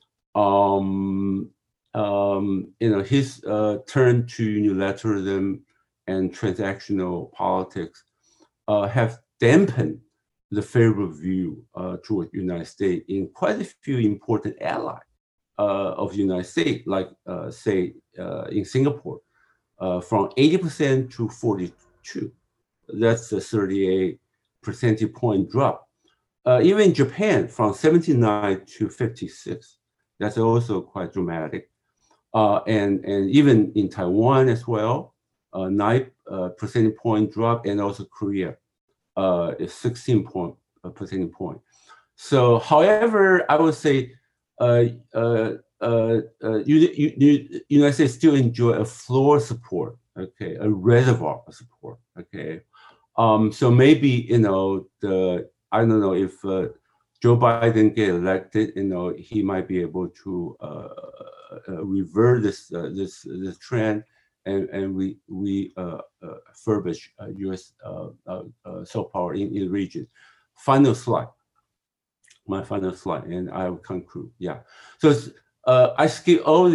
His turn to unilateralism and transactional politics have dampened the favorable view toward the United States in quite a few important allies of the United States, like say in Singapore, from 80% to 42%. That's a 38 percentage point drop. Even Japan, from 79 to 56. That's also quite dramatic. And even in Taiwan as well, 9 percentage point drop, and also Korea is 16 percentage point. So, however, I would say United States still enjoy a floor support, okay, a reservoir of support, okay. So maybe I don't know if Joe Biden get elected, he might be able to revert this trend and we furbish U.S. soft power in the region. Final slide. My final slide, and I will conclude. Yeah. So I skip all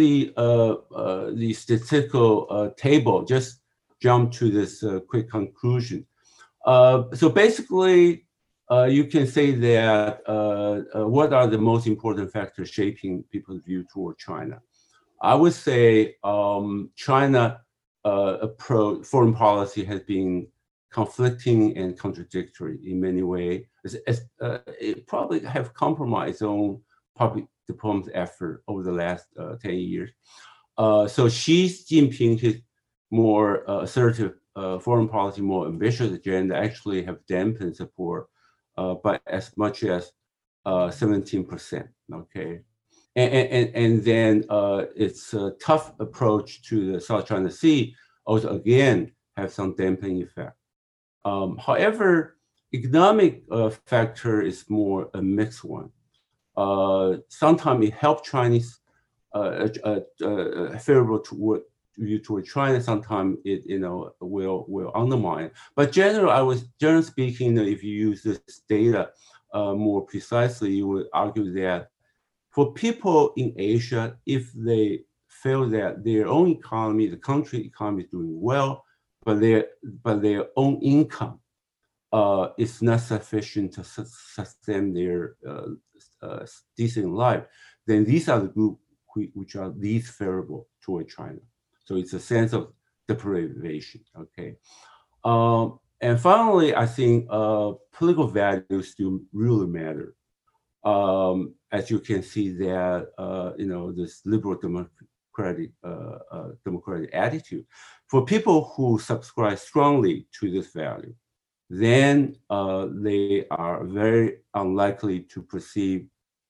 the statistical table. Just jump to this quick conclusion. So basically, you can say that what are the most important factors shaping people's view toward China? I would say China approach foreign policy has been conflicting and contradictory in many ways. It probably have compromised on public diplomacy effort over the last 10 years. So Xi Jinping, his more assertive foreign policy, more ambitious agenda actually have dampened support by as much as 17%, okay? And then its tough approach to the South China Sea also again have some dampening effect. However, economic factor is more a mixed one. Sometimes it helps Chinese favorable view toward China. Sometimes it will undermine. But generally speaking, if you use this data more precisely, you would argue that for people in Asia, if they feel that their own economy, the country economy is doing well, but their own income is not sufficient to sustain their decent life, then these are the group which are least favorable toward China. So it's a sense of deprivation, okay? And finally, I think political values still really matter. As you can see that, this liberal democratic attitude, for people who subscribe strongly to this value, then they are very unlikely to perceive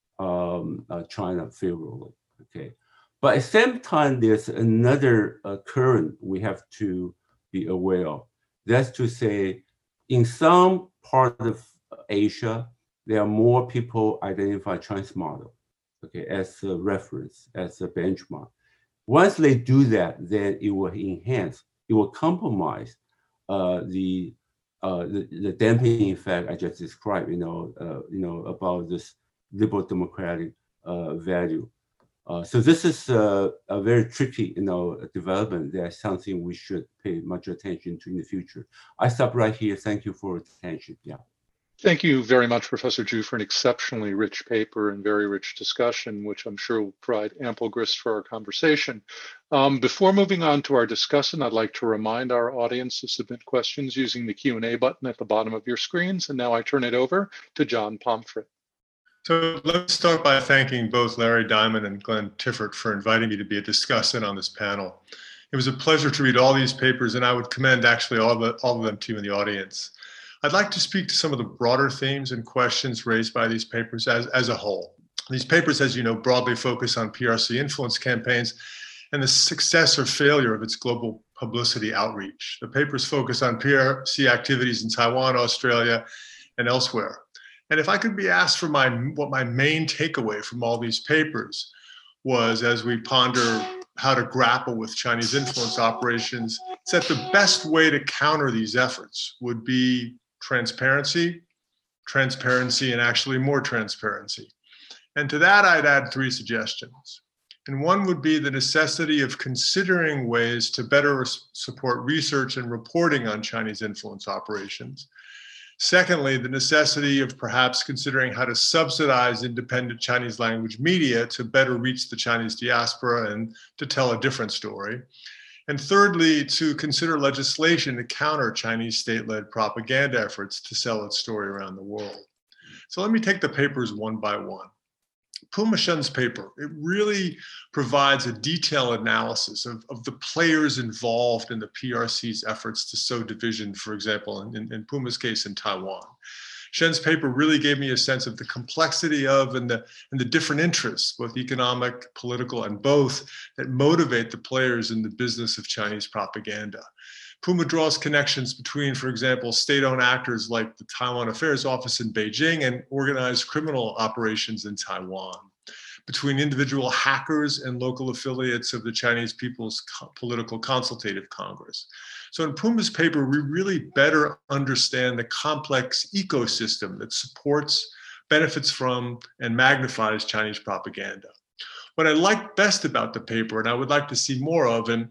China favorably, okay? But at the same time, there's another current we have to be aware of. That's to say, in some part of Asia, there are more people identify Chinese model, okay, as a reference, as a benchmark. Once they do that, then it will enhance, it will compromise the dampening effect I just described, about this liberal democratic value. So this is a very tricky, development. That's something we should pay much attention to in the future. I stop right here. Thank you for attention. Yeah. Thank you very much, Professor Zhu, for an exceptionally rich paper and very rich discussion, which I'm sure will provide ample grist for our conversation. Before moving on to our discussion, I'd like to remind our audience to submit questions using the Q&A button at the bottom of your screens. And now I turn it over to John Pomfret. So let's start by thanking both Larry Diamond and Glenn Tiffert for inviting me to be a discussant on this panel. It was a pleasure to read all these papers, and I would commend actually all of them to you in the audience. I'd like to speak to some of the broader themes and questions raised by these papers as a whole. These papers, as you know, broadly focus on PRC influence campaigns and the success or failure of its global publicity outreach. The papers focus on PRC activities in Taiwan, Australia, and elsewhere. And if I could be asked for what my main takeaway from all these papers was as we ponder how to grapple with Chinese influence operations, it's that the best way to counter these efforts would be transparency, and actually more transparency. And to that, I'd add 3 suggestions. And one would be the necessity of considering ways to better support research and reporting on Chinese influence operations. Secondly, the necessity of perhaps considering how to subsidize independent Chinese language media to better reach the Chinese diaspora and to tell a different story. And thirdly, to consider legislation to counter Chinese state-led propaganda efforts to sell its story around the world. So let me take the papers one by one. Puma Shen's paper, it really provides a detailed analysis of the players involved in the PRC's efforts to sow division, for example, in Puma's case in Taiwan. Shen's paper really gave me a sense of the complexity of and the different interests, both economic, political, and both, that motivate the players in the business of Chinese propaganda. Puma draws connections between, for example, state-owned actors like the Taiwan Affairs Office in Beijing and organized criminal operations in Taiwan, between individual hackers and local affiliates of the Chinese People's Political Consultative Congress. So in Puma's paper, we really better understand the complex ecosystem that supports, benefits from, and magnifies Chinese propaganda. What I like best about the paper, and I would like to see more of, and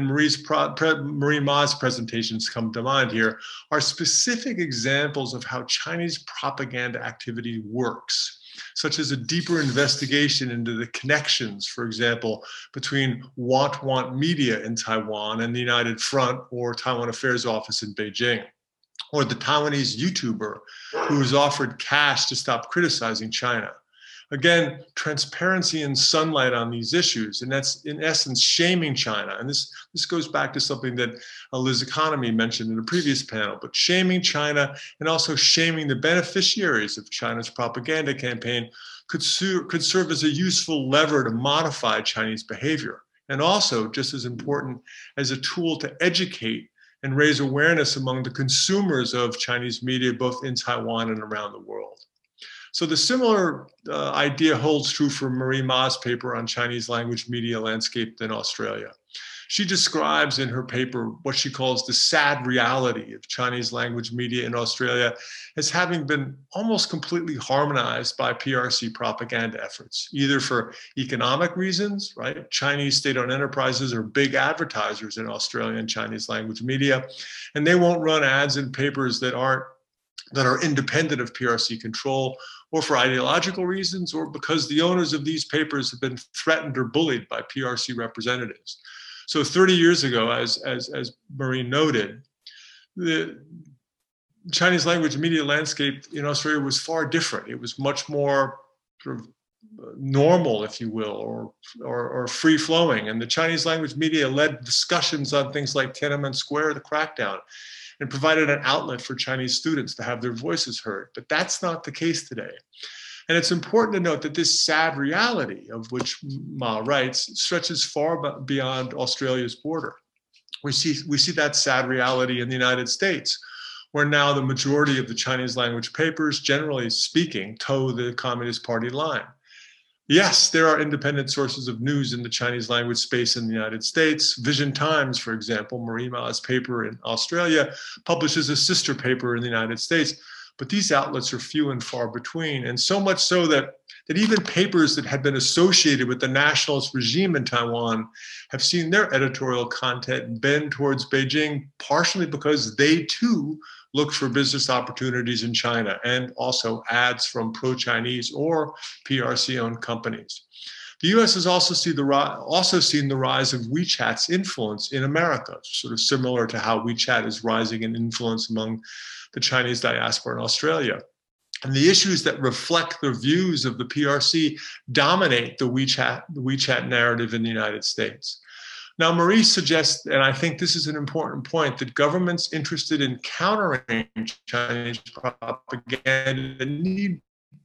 Marie Ma's presentations come to mind here, are specific examples of how Chinese propaganda activity works, such as a deeper investigation into the connections, for example, between Want Media in Taiwan and the United Front or Taiwan Affairs Office in Beijing, or the Taiwanese YouTuber who was offered cash to stop criticizing China. Again, transparency and sunlight on these issues, and that's in essence shaming China. And this goes back to something that Liz Economy mentioned in a previous panel, but shaming China and also shaming the beneficiaries of China's propaganda campaign could serve as a useful lever to modify Chinese behavior. And also, just as important, as a tool to educate and raise awareness among the consumers of Chinese media, both in Taiwan and around the world. So the similar idea holds true for Marie Ma's paper on Chinese language media landscape in Australia. She describes in her paper what she calls the sad reality of Chinese language media in Australia as having been almost completely harmonized by PRC propaganda efforts, either for economic reasons, right? Chinese state-owned enterprises are big advertisers in Australian Chinese language media, and they won't run ads in papers that are independent of PRC control, or for ideological reasons, or because the owners of these papers have been threatened or bullied by PRC representatives. So 30 years ago, as Marie noted, the Chinese language media landscape in Australia was far different. It was much more sort of normal, if you will, or free-flowing. And the Chinese language media led discussions on things like Tiananmen Square, the crackdown, and provided an outlet for Chinese students to have their voices heard. But that's not the case today. And it's important to note that this sad reality, of which Ma writes, stretches far beyond Australia's border. We see that sad reality in the United States, where now the majority of the Chinese language papers, generally speaking, toe the Communist Party line. Yes, there are independent sources of news in the Chinese language space in the United States. Vision Times, for example, Marie Ma's paper in Australia, publishes a sister paper in the United States. But these outlets are few and far between, and so much so that even papers that had been associated with the nationalist regime in Taiwan have seen their editorial content bend towards Beijing, partially because they too look for business opportunities in China, and also ads from pro-Chinese or PRC-owned companies. The US has also seen the rise of WeChat's influence in America, sort of similar to how WeChat is rising in influence among the Chinese diaspora in Australia. And the issues that reflect the views of the PRC dominate the WeChat narrative in the United States. Now, Marie suggests, and I think this is an important point, that governments interested in countering Chinese propaganda need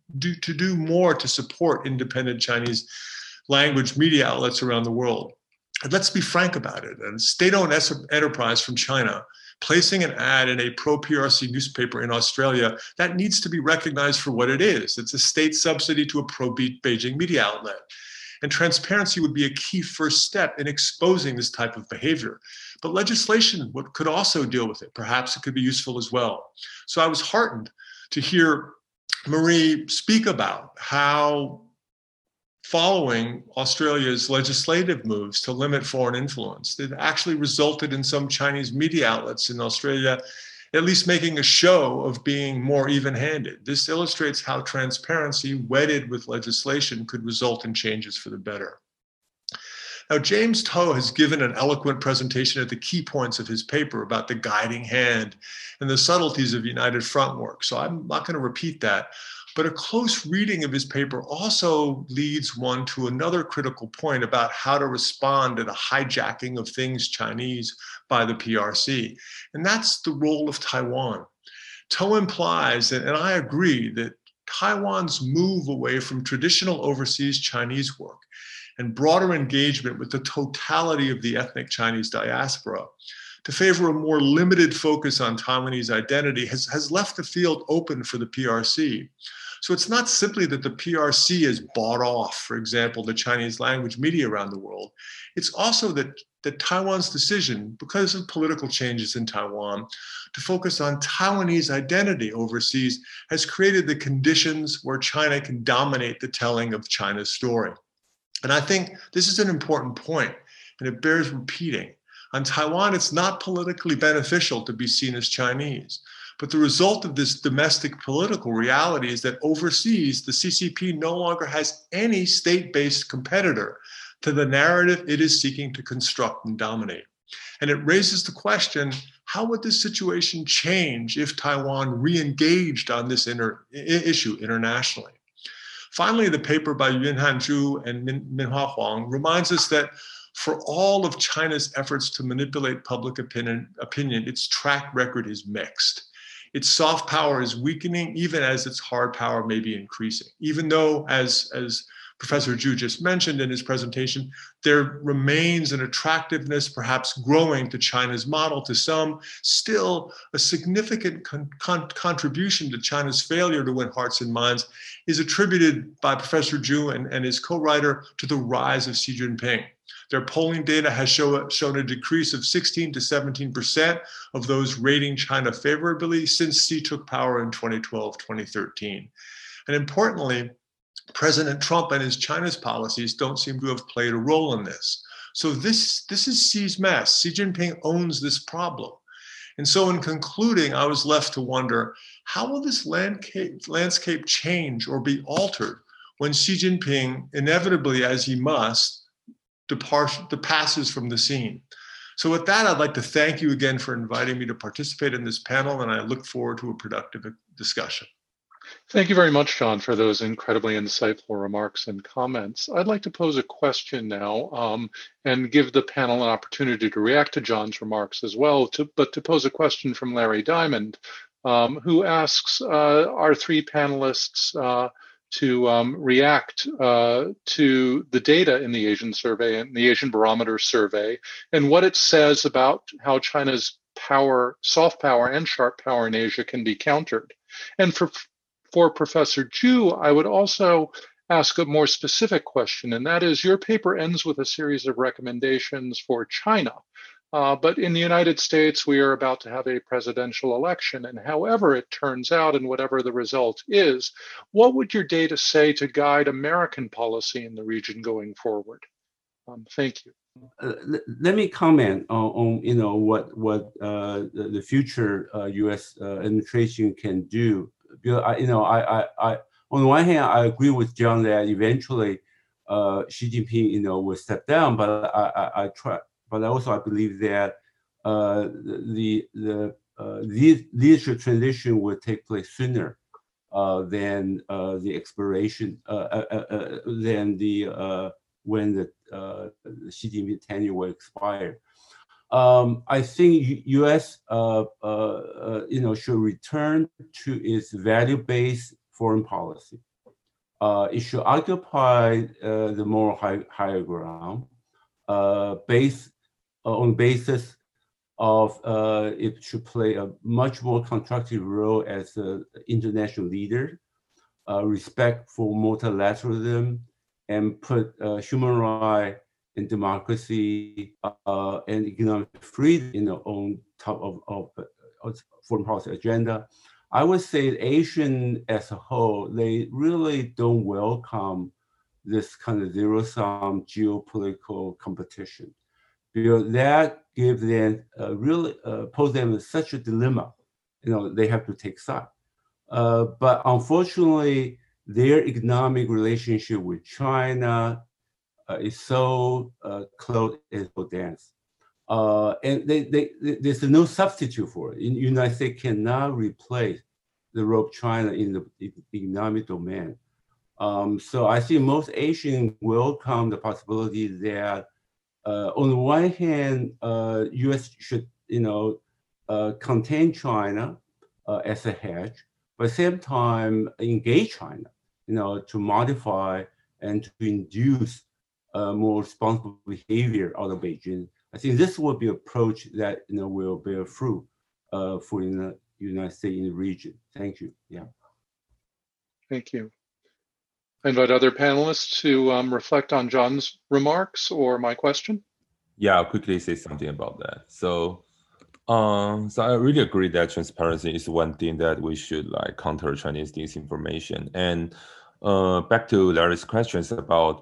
to do more to support independent Chinese language media outlets around the world. And let's be frank about it. A state-owned enterprise from China placing an ad in a pro-PRC newspaper in Australia, that needs to be recognized for what it is. It's a state subsidy to a pro-Beijing media outlet. And transparency would be a key first step in exposing this type of behavior. But legislation could also deal with it. Perhaps it could be useful as well. So I was heartened to hear Marie speak about how, following Australia's legislative moves to limit foreign influence, it actually resulted in some Chinese media outlets in Australia at least making a show of being more even-handed. This illustrates how transparency wedded with legislation could result in changes for the better. Now, James To has given an eloquent presentation at the key points of his paper about the guiding hand and the subtleties of United Front work, so I'm not going to repeat that. But a close reading of his paper also leads one to another critical point about how to respond to the hijacking of things Chinese by the PRC. And that's the role of Taiwan. To implies, and I agree, that Taiwan's move away from traditional overseas Chinese work and broader engagement with the totality of the ethnic Chinese diaspora to favor a more limited focus on Taiwanese identity has left the field open for the PRC. So it's not simply that the PRC has bought off, for example, the Chinese language media around the world. It's also that Taiwan's decision, because of political changes in Taiwan, to focus on Taiwanese identity overseas has created the conditions where China can dominate the telling of China's story. And I think this is an important point, and it bears repeating. On Taiwan, it's not politically beneficial to be seen as Chinese. But the result of this domestic political reality is that overseas, the CCP no longer has any state-based competitor to the narrative it is seeking to construct and dominate. And it raises the question, how would this situation change if Taiwan re-engaged on this issue internationally? Finally, the paper by Yunhan Zhu and Minhua Huang reminds us that for all of China's efforts to manipulate public opinion, its track record is mixed. Its soft power is weakening even as its hard power may be increasing. Even though, as Professor Zhu just mentioned in his presentation, there remains an attractiveness perhaps growing to China's model to some, still a significant contribution to China's failure to win hearts and minds is attributed by Professor Zhu and his co-writer to the rise of Xi Jinping. Their polling data has shown a decrease of 16 to 17% of those rating China favorably since Xi took power in 2012-2013. And importantly, President Trump and his China's policies don't seem to have played a role in this. So this is Xi's mess. Xi Jinping owns this problem. And so in concluding, I was left to wonder, how will this landscape change or be altered when Xi Jinping, inevitably as he must, passes from the scene? So with that, I'd like to thank you again for inviting me to participate in this panel, and I look forward to a productive discussion. Thank you very much, John, for those incredibly insightful remarks and comments. I'd like to pose a question now and give the panel an opportunity to react to John's remarks as well, but to pose a question from Larry Diamond, who asks our three panelists to react to the data in the Asian survey and the Asian Barometer survey and what it says about how China's power, soft power and sharp power in Asia can be countered. And for Professor Zhu, I would also ask a more specific question, and that is, your paper ends with a series of recommendations for China. But in the United States, we are about to have a presidential election, and however it turns out and whatever the result is, what would your data say to guide American policy in the region going forward? Thank you. Let me comment on what the future U.S. administration can do. Because I on the one hand, I agree with John that eventually Xi Jinping will step down, but But also, I believe that the leadership transition will take place sooner than the expiration when the Xi Jinping tenure will expire. I think U.S. Should return to its value-based foreign policy. It should occupy the moral higher ground, based on the basis of it should play a much more constructive role as an international leader, respect for multilateralism, and put human rights and democracy and economic freedom on top of foreign policy agenda. I would say Asian as a whole, they really don't welcome this kind of zero-sum geopolitical competition, because that gives them really pose them in such a dilemma. They have to take side. But unfortunately, their economic relationship with China is so close and so dense. And there's no substitute for it. The United States cannot replace the role of China in the economic domain. So I think most Asians welcome the possibility that, on the one hand, U.S. should, contain China as a hedge, but at the same time engage China, to modify and to induce more responsible behavior out of Beijing I think this will be an approach that will bear fruit for the United States in the region. Thank you. Yeah. Thank you. I invite other panelists to reflect on John's remarks or my question. Yeah, I'll quickly say something about that. So I really agree that transparency is one thing that we should counter Chinese disinformation. And back to Larry's questions about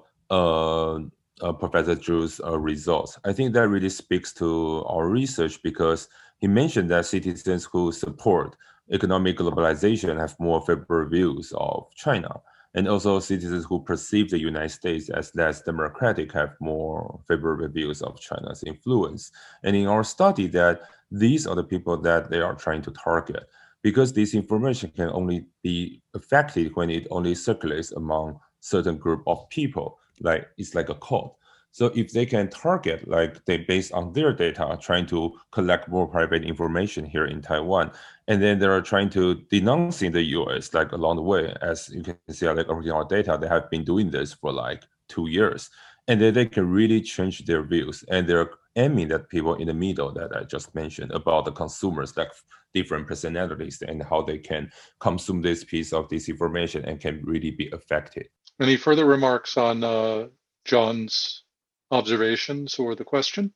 Professor Zhu's results, I think that really speaks to our research, because he mentioned that citizens who support economic globalization have more favorable views of China. And also citizens who perceive the United States as less democratic have more favorable views of China's influence. And in our study, that these are the people that they are trying to target, because this information can only be effective when it only circulates among certain group of people, it's like a cult. So if they can target, they based on their data, trying to collect more private information here in Taiwan, and then they're trying to denouncing the US along the way, as you can see, according to our data, they have been doing this for 2 years, and then they can really change their views, and they're aiming at people in the middle that I just mentioned about the consumers, different personalities, and how they can consume this piece of disinformation and can really be affected. Any further remarks on John's observations or the question?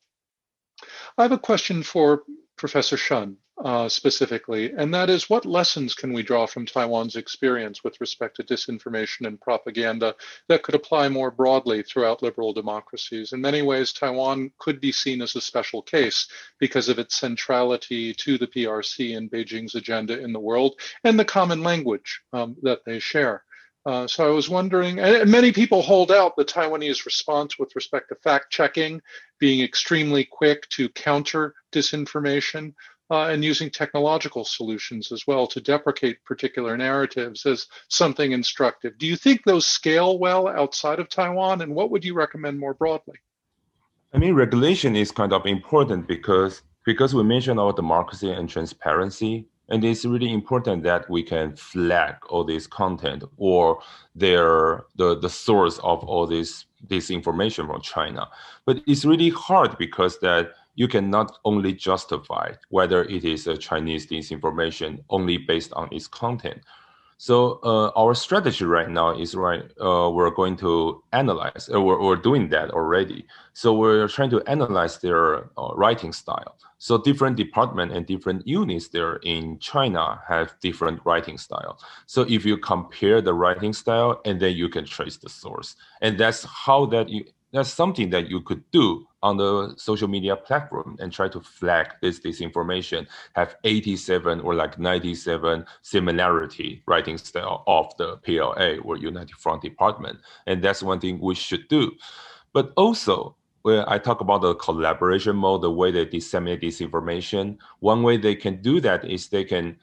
I have a question for Professor Shen specifically, and that is, what lessons can we draw from Taiwan's experience with respect to disinformation and propaganda that could apply more broadly throughout liberal democracies? In many ways, Taiwan could be seen as a special case because of its centrality to the PRC and Beijing's agenda in the world and the common language that they share. So I was wondering, and many people hold out the Taiwanese response with respect to fact-checking, being extremely quick to counter disinformation, and using technological solutions as well to deprecate particular narratives as something instructive. Do you think those scale well outside of Taiwan, and what would you recommend more broadly? I mean, regulation is kind of important because we mentioned about democracy and transparency. And it's really important that we can flag all this content or the source of all this information from China. But it's really hard because that you cannot only justify whether it is a Chinese disinformation only based on its content. So our strategy right now is we're going to analyze, we're doing that already. So we're trying to analyze their writing style. So different departments and different units there in China have different writing style. So if you compare the writing style, and then you can trace the source, and that's something that you could do on the social media platform and try to flag this disinformation, have 87 or 97 similarity writing style of the PLA or United Front Department. And that's one thing we should do. But also, when I talk about the collaboration mode, the way they disseminate disinformation, one way they can do that is they can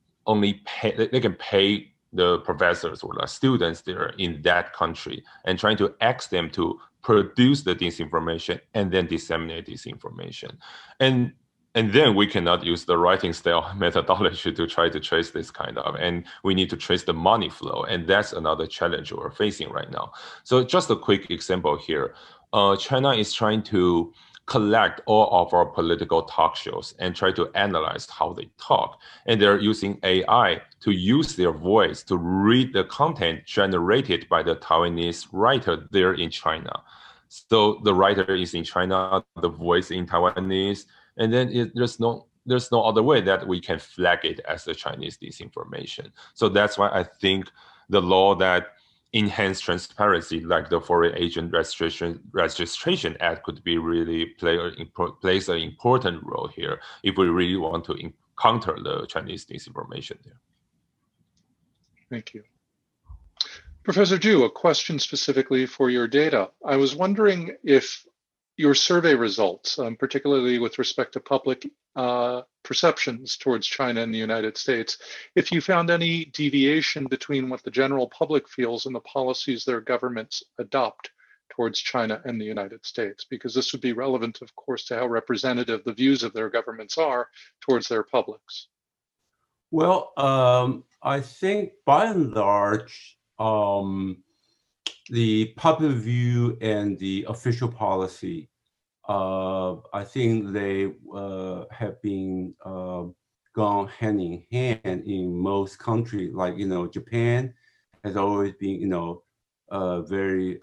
pay the professors or the students there in that country and trying to ask them to produce the disinformation and then disseminate disinformation. And then we cannot use the writing style methodology to try to trace this kind of, and we need to trace the money flow. And that's another challenge we're facing right now. So just a quick example here. China is trying to collect all of our political talk shows and try to analyze how they talk. And they're using AI to use their voice to read the content generated by the Taiwanese writer there in China. So the writer is in China, the voice in Taiwanese, and then there's no other way that we can flag it as the Chinese disinformation. So that's why I think the law that enhance transparency, like the Foreign Agent Registration Act, could be really plays an important role here if we really want to counter the Chinese disinformation there. Thank you. Professor Zhu, a question specifically for your data. I was wondering if your survey results, particularly with respect to public perceptions towards China and the United States, if you found any deviation between what the general public feels and the policies their governments adopt towards China and the United States, because this would be relevant, of course, to how representative the views of their governments are towards their publics. Well, I think by and large, the public view and the official policy I think they have been gone hand in hand in most countries. Like, Japan has always been, very,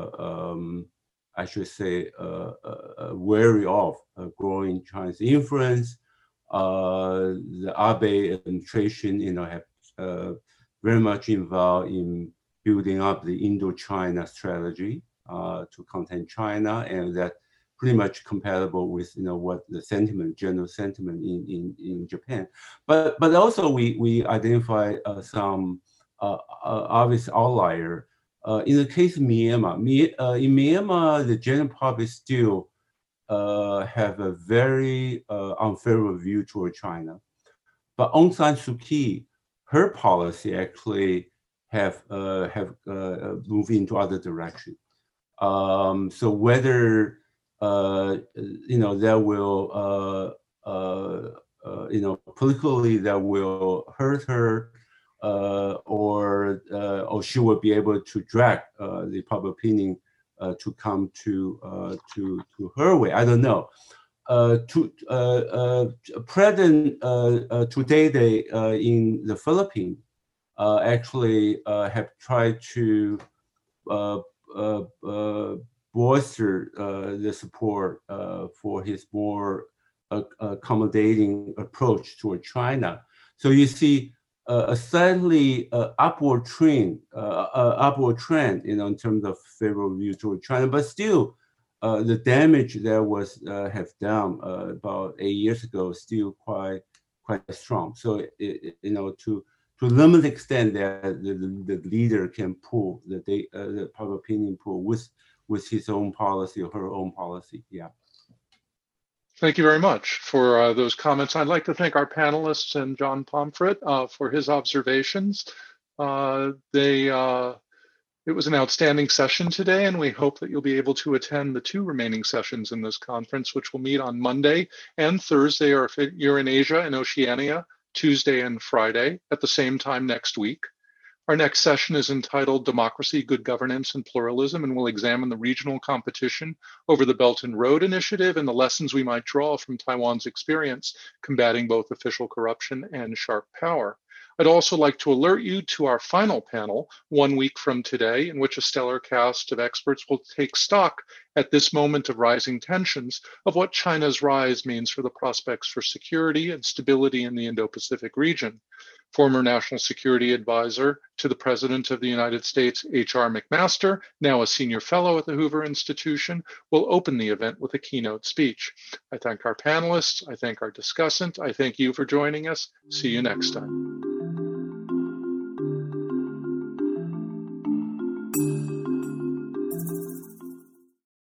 I should say, wary of growing China's influence. The Abe administration, have very much involved in building up the Indo-China strategy to contain China, and that pretty much compatible with what the general sentiment in Japan. But also we identify some obvious outlier. In the case of Myanmar, in Myanmar, the general public still have a very unfavorable view toward China. But Aung San Suu Kyi, her policy actually have moved into other direction. So whether that will politically that will hurt her, or she will be able to drag the public opinion to come to her way. I don't know. President today they in the Philippines actually have tried to bolster the support for his more accommodating approach toward China. So you see a slightly upward trend, in terms of favorable view toward China, but still the damage that was have done about 8 years ago is still quite strong. So to limited extent that the leader can pull the public opinion pull with his own policy or her own policy. Yeah. Thank you very much for those comments. I'd like to thank our panelists and John Pomfret for his observations. It was an outstanding session today, and we hope that you'll be able to attend the 2 remaining sessions in this conference, which will meet on Monday and Thursday, or if you're in Asia and Oceania, Tuesday and Friday at the same time next week. Our next session is entitled Democracy, Good Governance, and Pluralism, and we'll examine the regional competition over the Belt and Road Initiative and the lessons we might draw from Taiwan's experience combating both official corruption and sharp power. I'd also like to alert you to our final panel 1 week from today, in which a stellar cast of experts will take stock at this moment of rising tensions of what China's rise means for the prospects for security and stability in the Indo-Pacific region. Former National Security Advisor to the President of the United States, H.R. McMaster, now a senior fellow at the Hoover Institution, will open the event with a keynote speech. I thank our panelists. I thank our discussant. I thank you for joining us. See you next time.